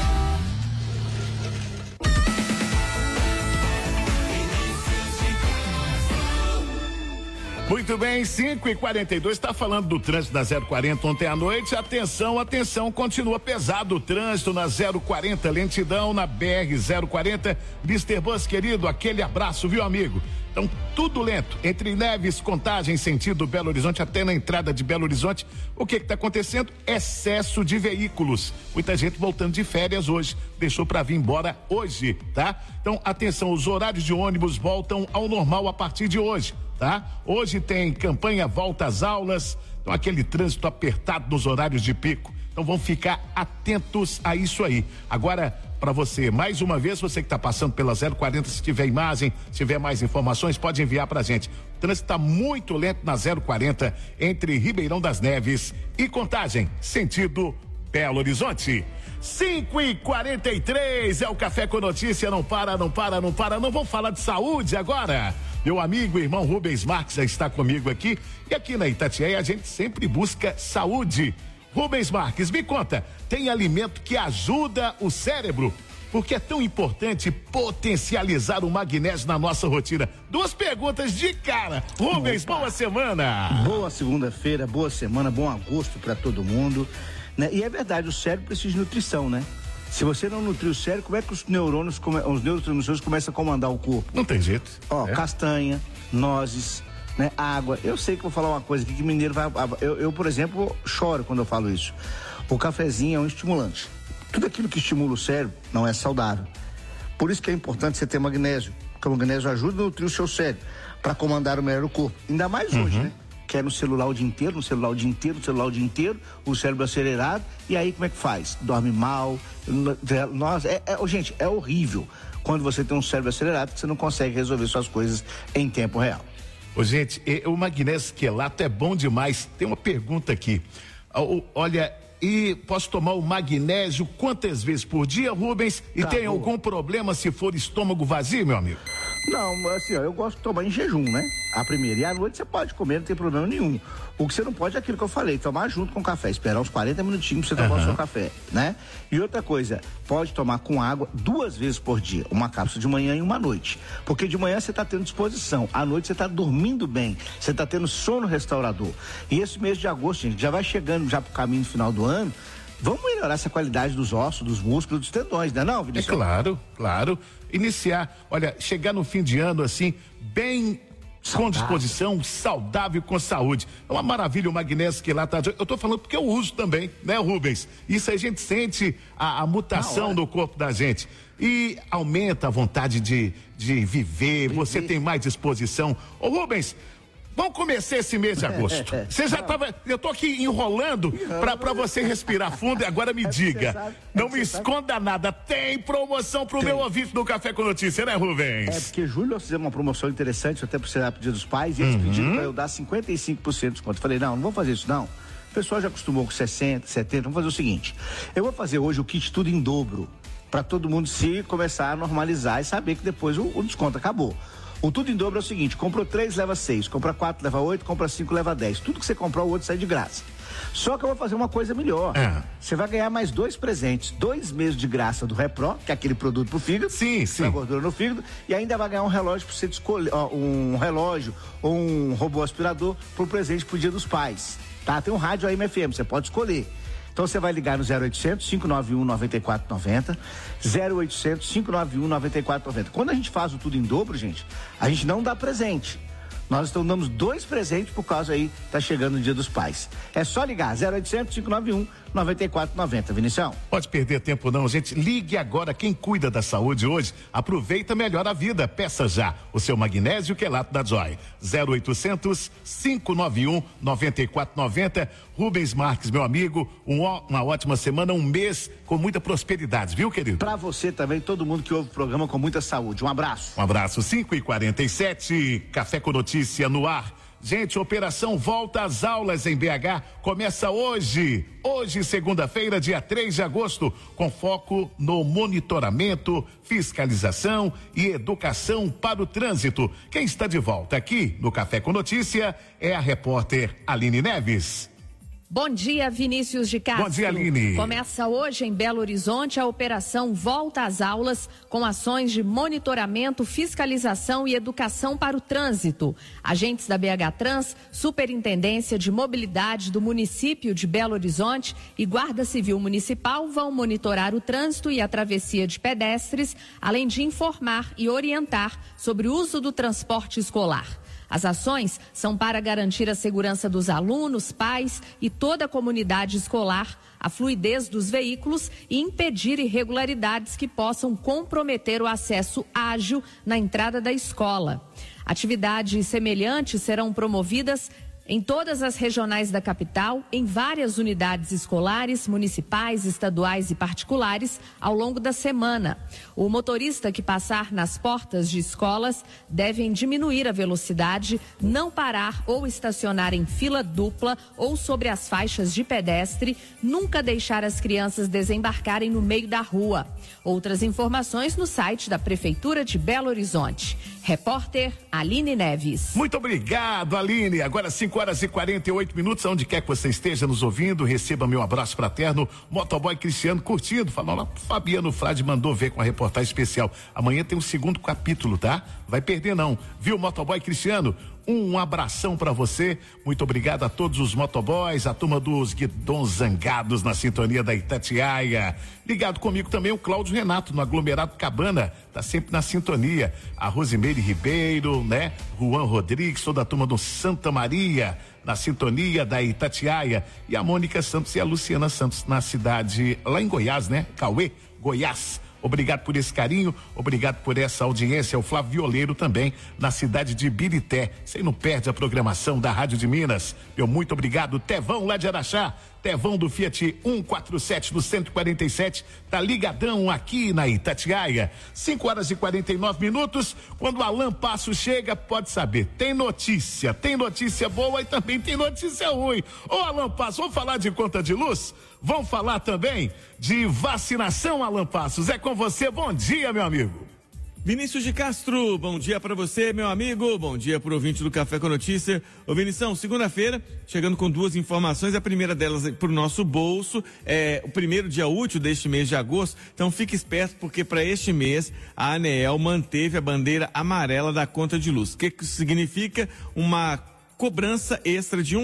Muito bem, 5h42, está falando do trânsito na 040 ontem à noite. Atenção, continua pesado o trânsito na 040, lentidão na BR-040. Mr. Bus, querido, aquele abraço, viu, amigo? Então, tudo lento, entre Neves, Contagem, sentido Belo Horizonte, até na entrada de Belo Horizonte. O que está acontecendo? Excesso de veículos. Muita gente voltando de férias hoje, deixou para vir embora hoje, tá? Então, atenção, os horários de ônibus voltam ao normal a partir de hoje, tá? Hoje tem campanha Volta às Aulas, então aquele trânsito apertado nos horários de pico. Então vamos ficar atentos a isso aí. Agora, para você, mais uma vez, você que está passando pela 040, se tiver imagem, se tiver mais informações, pode enviar pra gente. O trânsito está muito lento na 040, entre Ribeirão das Neves e Contagem, sentido Belo Horizonte. 5h43, é o Café com Notícia, não para. Não vamos falar de saúde agora? Meu amigo, irmão Rubens Marques já está comigo aqui, e aqui na Itatiaia a gente sempre busca saúde. Rubens Marques, me conta, tem alimento que ajuda o cérebro? Porque é tão importante potencializar o magnésio na nossa rotina? Duas perguntas de cara. Rubens, boa semana. Boa segunda-feira, boa semana, bom agosto para todo mundo, né? E é verdade, o cérebro precisa de nutrição, né? Se você não nutrir o cérebro, como é que os neurotransmissores começam a comandar o corpo? Não tem jeito. Castanha, nozes, né? Água. Eu sei que vou falar uma coisa aqui que mineiro vai... Eu, por exemplo, choro quando eu falo isso. O cafezinho é um estimulante. Tudo aquilo que estimula o cérebro não é saudável. Por isso que é importante você ter magnésio, porque o magnésio ajuda a nutrir o seu cérebro, para comandar o melhor o corpo. Ainda mais hoje, né? Que é no celular o dia inteiro, o cérebro acelerado, e aí como é que faz? Dorme mal. Gente, é horrível quando você tem um cérebro acelerado que você não consegue resolver suas coisas em tempo real. Ô, gente, o magnésio quelato é bom demais. Tem uma pergunta aqui. Olha, e posso tomar o magnésio quantas vezes por dia, Rubens? E tem algum problema se for estômago vazio, meu amigo? Não, assim, ó, eu gosto de tomar em jejum, né? A primeira. E à noite você pode comer, não tem problema nenhum. O que você não pode é aquilo que eu falei, tomar junto com o café, esperar uns 40 minutinhos pra você tomar o seu café, né? E outra coisa, pode tomar com água 2 vezes por dia, uma cápsula de manhã e uma à noite. Porque de manhã você tá tendo disposição, à noite você tá dormindo bem, você tá tendo sono restaurador. E esse mês de agosto, gente, já vai chegando já pro caminho final do ano. Vamos melhorar essa qualidade dos ossos, dos músculos, dos tendões, né não, Vinícius? É claro. Iniciar, olha, chegar no fim de ano assim, bem saudável, com disposição, saudável, com saúde. É uma maravilha o magnésio quelato. Eu tô falando porque eu uso também, né, Rubens? Isso aí a gente sente a mutação no corpo da gente. E aumenta a vontade de viver, você tem mais disposição. Ô, Rubens, vamos começar esse mês de agosto. Você já tava. Eu tô aqui enrolando pra você respirar fundo e agora me diga. Não me esconda nada. Tem promoção pro meu ouvinte do Café com Notícia, né, Rubens? É, porque julho nós fizemos uma promoção interessante, até por ser a pedido dos pais, e eles pediram pra eu dar 55% de desconto. Eu falei, não vou fazer isso, não. O pessoal já acostumou com 60%, 70%. Vamos fazer o seguinte: eu vou fazer hoje o kit tudo em dobro, pra todo mundo se começar a normalizar e saber que depois o desconto acabou. O tudo em dobro é o seguinte: comprou 3, leva 6, compra 4, leva 8, compra 5, leva 10. Tudo que você comprar, o outro sai de graça. Só que eu vou fazer uma coisa melhor. Você vai ganhar mais 2 presentes: 2 meses de graça do Repro, que é aquele produto pro fígado. Sim. Pra gordura no fígado. E ainda vai ganhar um relógio pra você escolher, um relógio ou um robô aspirador pro presente pro Dia dos Pais. Tá? Tem um rádio AM FM, você pode escolher. Então você vai ligar no 0800 591 9490, 0800 591 9490. Quando a gente faz o tudo em dobro, gente, a gente não dá presente. Nós então damos 2 presentes por causa aí, tá chegando o Dia dos Pais. É só ligar, 0800 591 9490, Vinicião. Pode perder tempo não, gente. Ligue agora. Quem cuida da saúde hoje, aproveita melhor a vida. Peça já o seu magnésio quelato da Joy. 0800 591 9490. Rubens Marques, meu amigo, uma ótima semana, um mês com muita prosperidade, viu, querido? Pra você também, todo mundo que ouve o programa com muita saúde. Um abraço. Um abraço. 5h47, Café com Notícia no ar. Gente, operação Volta às Aulas em BH começa hoje. Hoje, segunda-feira, dia 3 de agosto, com foco no monitoramento, fiscalização e educação para o trânsito. Quem está de volta aqui no Café com Notícia é a repórter Aline Neves. Bom dia, Vinícius de Castro. Bom dia, Aline. Começa hoje em Belo Horizonte a operação Volta às Aulas, com ações de monitoramento, fiscalização e educação para o trânsito. Agentes da BH Trans, Superintendência de Mobilidade do município de Belo Horizonte e Guarda Civil Municipal vão monitorar o trânsito e a travessia de pedestres, além de informar e orientar sobre o uso do transporte escolar. As ações são para garantir a segurança dos alunos, pais e toda a comunidade escolar, a fluidez dos veículos e impedir irregularidades que possam comprometer o acesso ágil na entrada da escola. Atividades semelhantes serão promovidas em todas as regionais da capital, em várias unidades escolares, municipais, estaduais e particulares, ao longo da semana. O motorista que passar nas portas de escolas devem diminuir a velocidade, não parar ou estacionar em fila dupla ou sobre as faixas de pedestre, nunca deixar as crianças desembarcarem no meio da rua. Outras informações no site da Prefeitura de Belo Horizonte. Repórter Aline Neves. Muito obrigado, Aline. Agora 5h48, onde quer que você esteja nos ouvindo, receba meu abraço fraterno. Motoboy Cristiano curtindo, falando, Fabiano Frade mandou ver com a reportagem especial. Amanhã tem o 2º capítulo, tá? Vai perder não, viu, Motoboy Cristiano? Um abração para você. Muito obrigado a todos os motoboys, a turma dos guidões zangados na sintonia da Itatiaia. Ligado comigo também o Cláudio Renato, no aglomerado Cabana, tá sempre na sintonia. A Rosimeire Ribeiro, né? Juan Rodrigues, toda a turma do Santa Maria, na sintonia da Itatiaia. E a Mônica Santos e a Luciana Santos na cidade, lá em Goiás, né? Cauê, Goiás. Obrigado por esse carinho, obrigado por essa audiência. O Flávio Violeiro também, na cidade de Birité. Você não perde a programação da Rádio de Minas. Meu muito obrigado. Tevão lá de Araxá, Tevão do Fiat 147 do 147, tá ligadão aqui na Itatiaia. 5h49. Quando o Alan Passo chega, pode saber, tem notícia boa e também tem notícia ruim. Ô Alan Passo, vamos falar de conta de luz? Vamos falar também de vacinação, Alan Passos. É com você, bom dia, meu amigo. Vinícius de Castro, bom dia para você, meu amigo, bom dia pro ouvinte do Café com Notícia. Ô Vinição, segunda-feira, chegando com duas informações, a primeira delas é pro nosso bolso, é o primeiro dia útil deste mês de agosto, então fique esperto porque para este mês a ANEEL manteve a bandeira amarela da conta de luz. O que isso significa? Uma cobrança extra de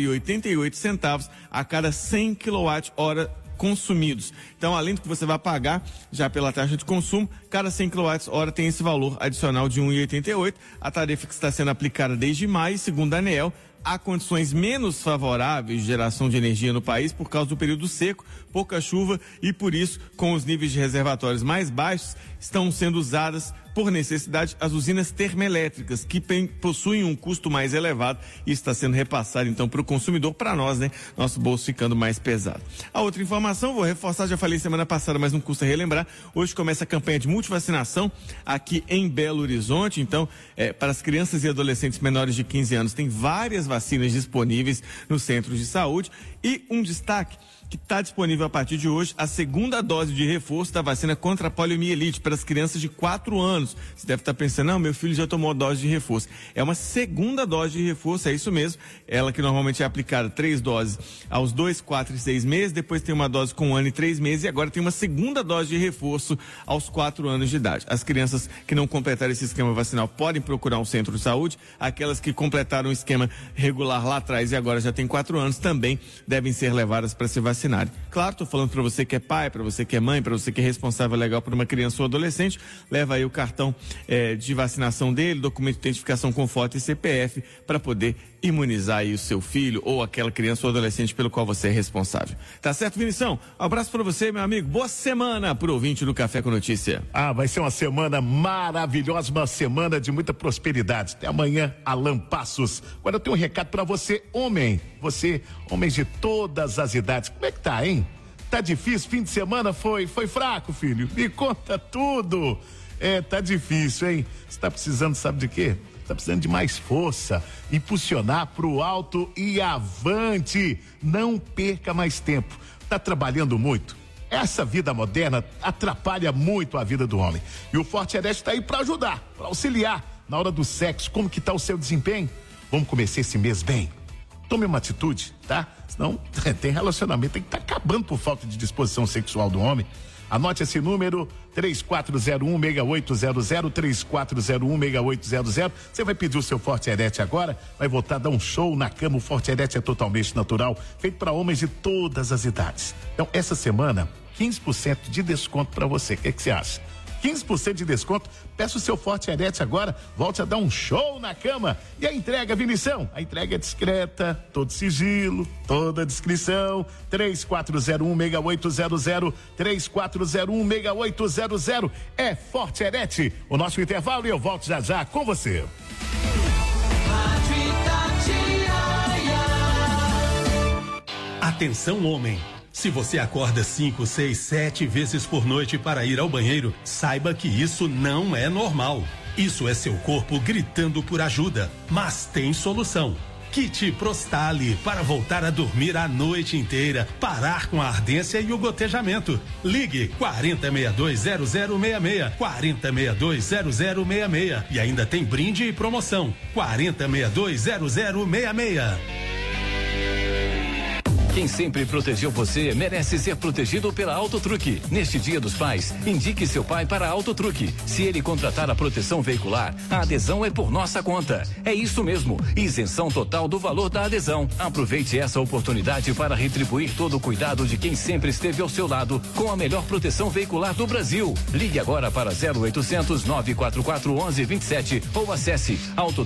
R$1,88 a cada 100 kWh consumidos. Então, além do que você vai pagar já pela taxa de consumo, cada 100 kWh tem esse valor adicional de R$1,88. A tarifa que está sendo aplicada desde maio, segundo a ANEEL, há condições menos favoráveis de geração de energia no país por causa do período seco, pouca chuva e por isso, com os níveis de reservatórios mais baixos, estão sendo usadas por necessidade as usinas termoelétricas, que possuem um custo mais elevado e está sendo repassado então para o consumidor, para nós, né? Nosso bolso ficando mais pesado. A outra informação, vou reforçar, já falei semana passada, mas não custa relembrar, hoje começa a campanha de multivacinação aqui em Belo Horizonte, então, para as crianças e adolescentes menores de 15 anos, tem várias vacinas disponíveis nos centros de saúde e um destaque que está disponível a partir de hoje, a segunda dose de reforço da vacina contra a poliomielite para as crianças de 4 anos. Você deve estar pensando, não, meu filho já tomou a dose de reforço. É uma segunda dose de reforço, é isso mesmo. Ela que normalmente é aplicada 3 doses aos 2, 4 e 6 meses, depois tem uma dose com 1 ano e 3 meses e agora tem uma segunda dose de reforço aos 4 anos de idade. As crianças que não completaram esse esquema vacinal podem procurar um centro de saúde. Aquelas que completaram o esquema regular lá atrás e agora já tem 4 anos também devem ser levadas para se vacinar. Claro, estou falando para você que é pai, para você que é mãe, para você que é responsável legal por uma criança ou adolescente, leva aí o cartão de vacinação dele, documento de identificação com foto e CPF para poder imunizar aí o seu filho ou aquela criança ou adolescente pelo qual você é responsável. Tá certo, Vinição? Um abraço para você, meu amigo. Boa semana pro ouvinte do Café com Notícia. Vai ser uma semana maravilhosa, uma semana de muita prosperidade. Até amanhã, Alan Passos. Agora eu tenho um recado para você, homem. Você, homens de todas as idades. Como é que tá, hein? Tá difícil? Fim de semana foi fraco, filho? Me conta tudo. Tá difícil, hein? Você tá precisando, sabe de quê? Tá precisando de mais força, impulsionar pro alto e avante. Não perca mais tempo. Tá trabalhando muito? Essa vida moderna atrapalha muito a vida do homem. E o Forte Edest tá aí para ajudar, para auxiliar na hora do sexo. Como que tá o seu desempenho? Vamos começar esse mês bem. Tome uma atitude, tá? Senão tem relacionamento, tem que estar acabando por falta de disposição sexual do homem. Anote esse número, 3401-6800, 3401-6800. Você vai pedir o seu Forte Edete agora, vai voltar a dar um show na cama. O Forte Edete é totalmente natural, feito para homens de todas as idades. Então, essa semana, 15% de desconto para você. O que você acha? 15% de desconto, peça o seu Forte Edete agora, volte a dar um show na cama. E a entrega, Vinição? A entrega é discreta, todo sigilo, toda descrição, 3401-6800, 3401-6800, é Forte Edete. O nosso intervalo e eu volto já já com você. Atenção, homem. Se você acorda 5, 6, 7 vezes por noite para ir ao banheiro, saiba que isso não é normal. Isso é seu corpo gritando por ajuda, mas tem solução. Kit Prostali para voltar a dormir a noite inteira, parar com a ardência e o gotejamento. Ligue 4062-0066, 4062-0066 e ainda tem brinde e promoção, 4062-0066. Quem sempre protegeu você merece ser protegido pela Autotruque. Neste Dia dos Pais, indique seu pai para a Autotruque. Se ele contratar a proteção veicular, a adesão é por nossa conta. É isso mesmo, isenção total do valor da adesão. Aproveite essa oportunidade para retribuir todo o cuidado de quem sempre esteve ao seu lado com a melhor proteção veicular do Brasil. Ligue agora para 0800 944 1127 ou acesse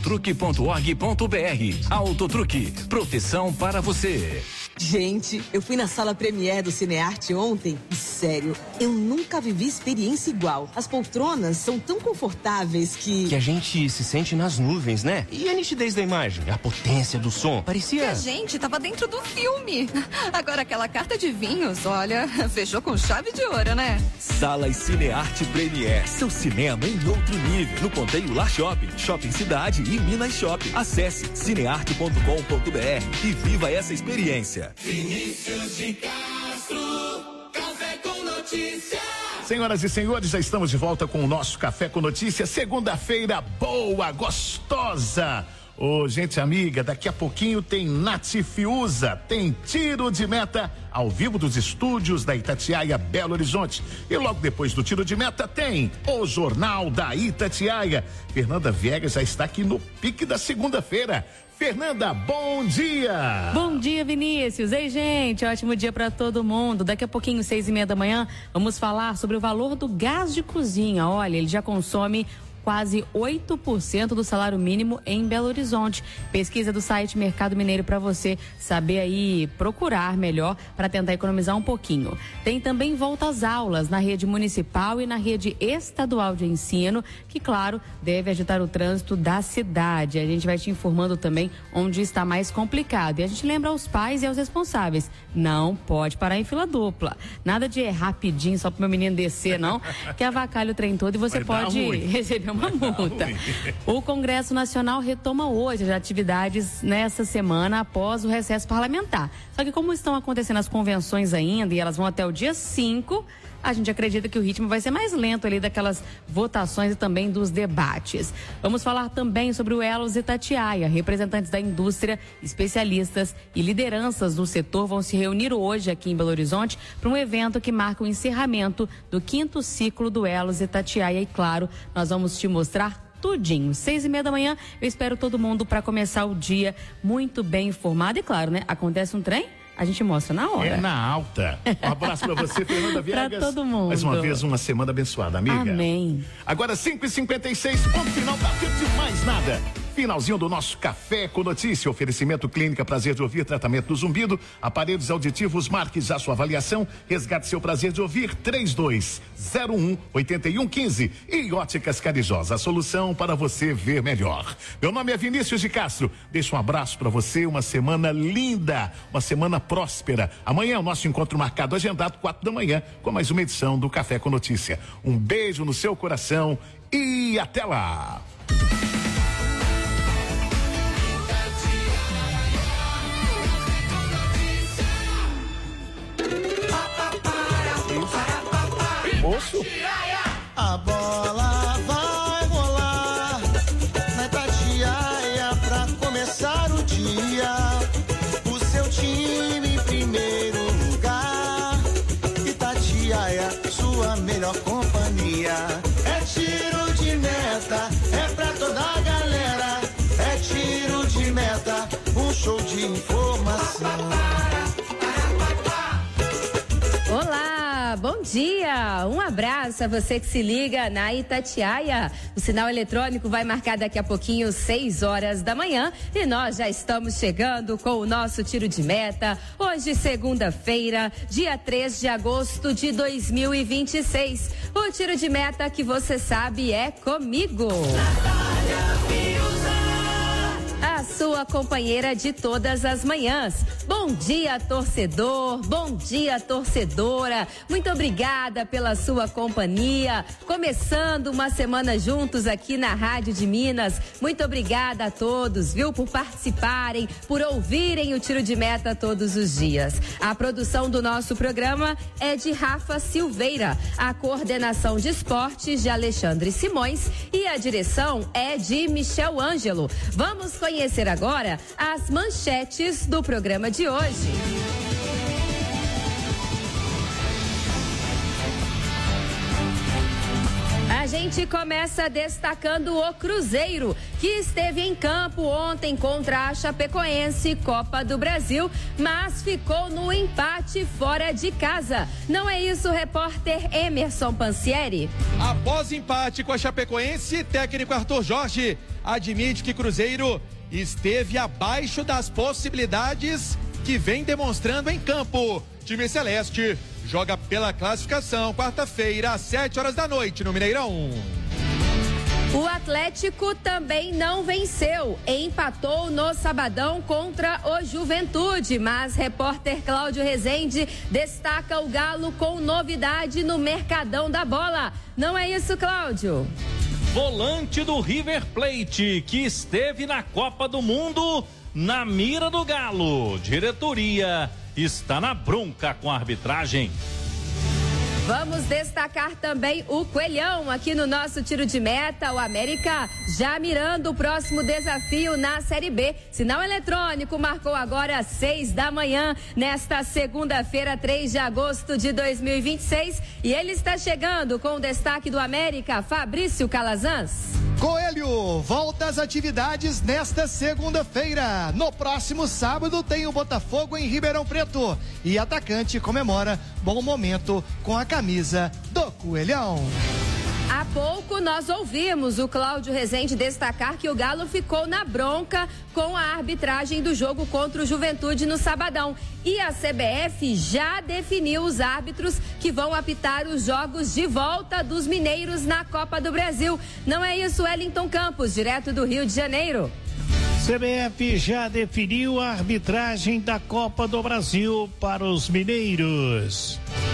autotruque.org.br. Autotruque, proteção para você. Gente, eu fui na sala Premiere do Cinearte ontem e, sério, eu nunca vivi experiência igual. As poltronas são tão confortáveis que a gente se sente nas nuvens, né? E a nitidez da imagem, a potência do som, parecia... Que a gente tava dentro do filme. Agora aquela carta de vinhos, olha, fechou com chave de ouro, né? Salas Cinearte Premiere, seu cinema em outro nível. No Ponteio Lar Shopping, Shopping Cidade e Minas Shopping. Acesse cinearte.com.br e viva essa experiência. Vinícius de Castro, Café com Notícia. Senhoras e senhores, já estamos de volta com o nosso Café com Notícia. Segunda-feira boa, gostosa. Ô, gente amiga, daqui a pouquinho tem Natifiusa, tem tiro de meta ao vivo dos estúdios da Itatiaia Belo Horizonte. E logo depois do tiro de meta tem o Jornal da Itatiaia. Fernanda Viegas já está aqui no pique da segunda-feira. Fernanda, bom dia! Bom dia, Vinícius. Ei, gente, ótimo dia para todo mundo. Daqui a pouquinho, 6:30 da manhã, vamos falar sobre o valor do gás de cozinha. Olha, ele já consome quase 8% do salário mínimo em Belo Horizonte. Pesquisa do site Mercado Mineiro para você saber aí, procurar melhor para tentar economizar um pouquinho. Tem também volta às aulas na rede municipal e na rede estadual de ensino, que, claro, deve agitar o trânsito da cidade. A gente vai te informando também onde está mais complicado. E a gente lembra aos pais e aos responsáveis, não pode parar em fila dupla. Nada de rapidinho só pro meu menino descer, não, que avacalha o trem todo e você pode receber uma multa. O Congresso Nacional retoma hoje as atividades nessa semana após o recesso parlamentar. Só que como estão acontecendo as convenções ainda e elas vão até o dia 5, a gente acredita que o ritmo vai ser mais lento ali daquelas votações e também dos debates. Vamos falar também sobre o Elos Itatiaia. Representantes da indústria, especialistas e lideranças do setor vão se reunir hoje aqui em Belo Horizonte para um evento que marca o encerramento do 5º ciclo do Elos Itatiaia. E claro, nós vamos te mostrar tudinho. 6:30 da manhã, eu espero todo mundo para começar o dia muito bem informado. E claro, né? Acontece um trem, a gente mostra na hora. É na alta. Um abraço pra você, Fernanda Viegas. Pra todo mundo. Mais uma vez, uma semana abençoada, amiga. Amém. Agora, 5:56, ponto final, tá tempo de mais nada. Finalzinho do nosso Café com Notícia. Oferecimento Clínica Prazer de Ouvir, tratamento do zumbido, aparelhos auditivos, marque já sua avaliação, resgate seu prazer de ouvir, 3201-8115. E Óticas Carijosa, a solução para você ver melhor. Meu nome é Vinícius de Castro. Deixo um abraço para você, uma semana linda, uma semana próspera. Amanhã o nosso encontro marcado, agendado, 4 da manhã, com mais uma edição do Café com Notícia. Um beijo no seu coração e até lá. Moço? A bola vai rolar na Itatiaia pra começar o dia. O seu time em primeiro lugar. Itatiaia, sua melhor companhia. É tiro de meta, é pra toda a galera. É tiro de meta, um show de informação. Olá, bom dia! Um abraço a você que se liga na Itatiaia. O sinal eletrônico vai marcar daqui a pouquinho 6 horas da manhã e nós já estamos chegando com o nosso tiro de meta. Hoje, segunda-feira, dia 3 de agosto de 2026. O tiro de meta que você sabe é comigo. A sua companheira de todas as manhãs. Bom dia, torcedor. Bom dia, torcedora. Muito obrigada pela sua companhia. Começando uma semana juntos aqui na Rádio de Minas. Muito obrigada a todos, viu, por participarem, por ouvirem o Tiro de Meta todos os dias. A produção do nosso programa é de Rafa Silveira. A coordenação de esportes de Alexandre Simões e a direção é de Michel Ângelo. Vamos conhecer agora as manchetes do programa de hoje. gente começa destacando o Cruzeiro, que esteve em campo ontem contra a Chapecoense, Copa do Brasil, mas ficou no empate fora de casa. Não é isso, repórter Emerson Pansieri? Após empate com a Chapecoense, técnico Arthur Jorge admite que Cruzeiro esteve abaixo das possibilidades que vem demonstrando em campo. Time Celeste joga pela classificação quarta-feira às 7 horas da noite no Mineirão. O Atlético também não venceu, empatou no sabadão contra o Juventude, mas repórter Cláudio Rezende destaca o Galo com novidade no Mercadão da Bola. Não é isso, Cláudio? Volante do River Plate, que esteve na Copa do Mundo, na mira do Galo. Diretoria está na bronca com a arbitragem. Vamos destacar também o Coelhão aqui no nosso tiro de meta. O América já mirando o próximo desafio na Série B. Sinal eletrônico marcou agora às 6 da manhã, nesta segunda-feira, 3 de agosto de 2026. E ele está chegando com o destaque do América, Fabrício Calazans. Coelho volta às atividades nesta segunda-feira. No próximo sábado tem o Botafogo em Ribeirão Preto. E atacante comemora bom momento com a camisa do Coelhão. Há pouco nós ouvimos o Cláudio Rezende destacar que o Galo ficou na bronca com a arbitragem do jogo contra o Juventude no sabadão. E a CBF já definiu os árbitros que vão apitar os jogos de volta dos mineiros na Copa do Brasil. Não é isso, Wellington Campos, direto do Rio de Janeiro? CBF já definiu a arbitragem da Copa do Brasil para os mineiros.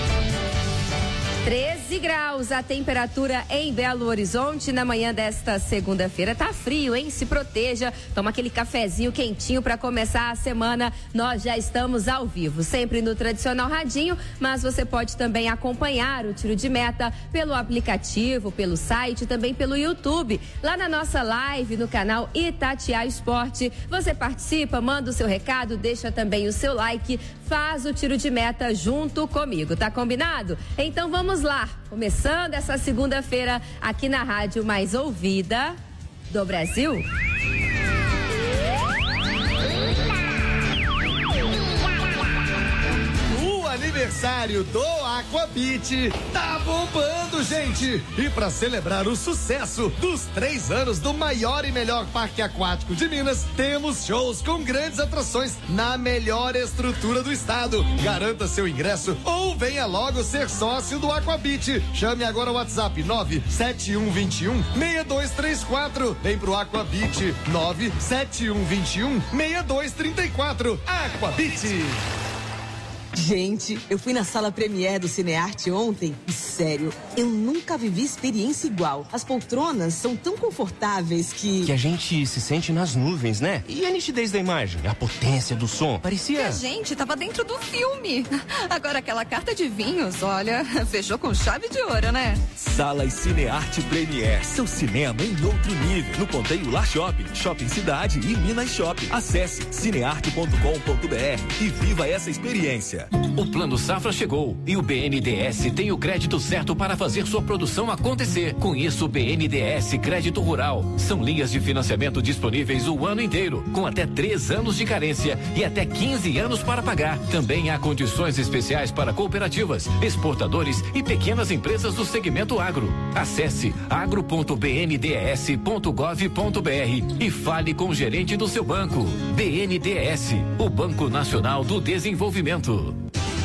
13 graus a temperatura em Belo Horizonte na manhã desta segunda-feira. Tá frio, hein? Se proteja, toma aquele cafezinho quentinho para começar a semana. Nós já estamos ao vivo, sempre no tradicional radinho, mas você pode também acompanhar o Tiro de Meta pelo aplicativo, pelo site, também pelo YouTube. Lá na nossa live no canal Itatiaia Esporte, você participa, manda o seu recado, deixa também o seu like, faz o Tiro de Meta junto comigo, tá combinado? Então vamos lá, começando essa segunda-feira aqui na rádio mais ouvida do Brasil. O aniversário do Aquabit tá bombando, gente! E para celebrar o sucesso dos 3 anos do maior e melhor parque aquático de Minas, temos shows com grandes atrações na melhor estrutura do estado. Garanta seu ingresso ou venha logo ser sócio do Aquabit. Chame agora o WhatsApp 97121-6234. Vem pro Aquabit 97121-6234. Aquabit. Gente, eu fui na sala Premier do Cinearte ontem e, sério, eu nunca vivi experiência igual. As poltronas são tão confortáveis que a gente se sente nas nuvens, né? E a nitidez da imagem, a potência do som, parecia... Que a gente tava dentro do filme. Agora aquela carta de vinhos, olha, fechou com chave de ouro, né? Salas Cinearte Premier, seu cinema em outro nível. No Ponteio Lar Shopping, Shopping Cidade e Minas Shopping. Acesse cinearte.com.br e viva essa experiência. O Plano Safra chegou e o BNDES tem o crédito certo para fazer sua produção acontecer. Com isso, o BNDES Crédito Rural. São linhas de financiamento disponíveis o ano inteiro, com até 3 anos de carência e até 15 anos para pagar. Também há condições especiais para cooperativas, exportadores e pequenas empresas do segmento agro. Acesse agro.bnds.gov.br e fale com o gerente do seu banco. BNDES, o Banco Nacional do Desenvolvimento.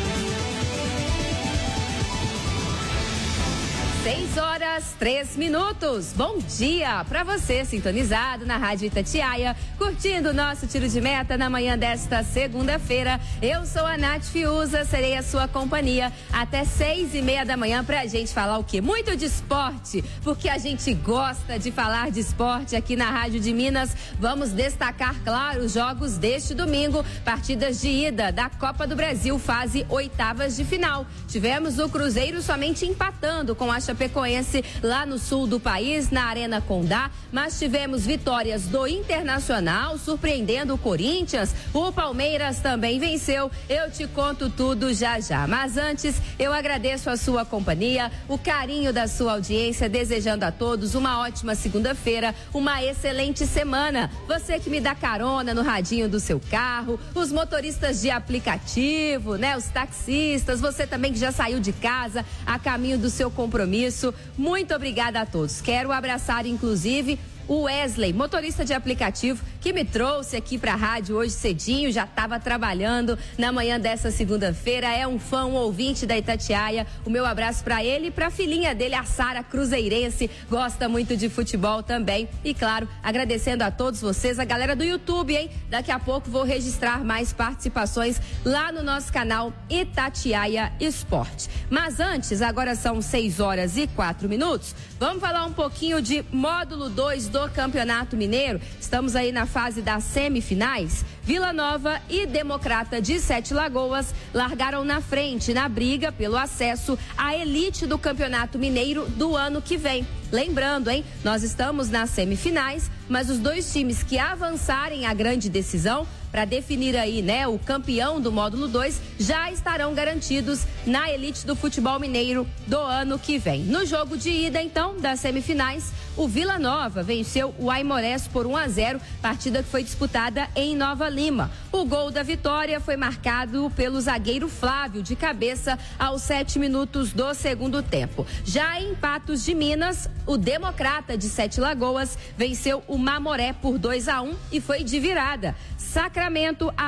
6:03. Bom dia para você, sintonizado na Rádio Itatiaia, curtindo o nosso Tiro de Meta na manhã desta segunda-feira. Eu sou a Nath Fiuza, serei a sua companhia até 6:30 da manhã pra gente falar o quê? Muito de esporte, porque a gente gosta de falar de esporte aqui na Rádio de Minas. Vamos destacar, claro, os jogos deste domingo, partidas de ida da Copa do Brasil, fase 8ª de final. Tivemos o Cruzeiro somente empatando com a Chapecoense lá no sul do país, na Arena Condá, mas tivemos vitórias do Internacional, surpreendendo o Corinthians. O Palmeiras também venceu. Eu te conto tudo já já. Mas antes, eu agradeço a sua companhia, o carinho da sua audiência, desejando a todos uma ótima segunda-feira, uma excelente semana. Você que me dá carona no radinho do seu carro, os motoristas de aplicativo, né? Os taxistas, você também que já saiu de casa a caminho do seu compromisso. Muito obrigada a todos. Quero abraçar, inclusive, o Wesley, motorista de aplicativo, que me trouxe aqui para a rádio hoje cedinho, já estava trabalhando na manhã dessa segunda-feira, é um fã, um ouvinte da Itatiaia. O meu abraço para ele e para a filhinha dele, a Sara, cruzeirense, gosta muito de futebol também. E claro, agradecendo a todos vocês, a galera do YouTube, hein? Daqui a pouco vou registrar mais participações lá no nosso canal Itatiaia Esporte. Mas antes, agora são 6h04, vamos falar um pouquinho de módulo 2 do Campeonato Mineiro. Estamos aí na fase das semifinais. Vila Nova e Democrata de Sete Lagoas largaram na frente na briga pelo acesso à elite do Campeonato Mineiro do ano que vem. Lembrando, hein? Nós estamos nas semifinais, mas os dois times que avançarem à grande decisão para definir aí, né, o campeão do módulo 2 já estarão garantidos na elite do futebol mineiro do ano que vem. No jogo de ida, então, das semifinais, o Vila Nova venceu o Aimorés por 1-0, partida que foi disputada em Nova Lima. O gol da vitória foi marcado pelo zagueiro Flávio, de cabeça, aos 7 minutos do segundo tempo. Já em Patos de Minas, o Democrata de Sete Lagoas venceu o Mamoré por 2-1 e foi de virada. Sacramento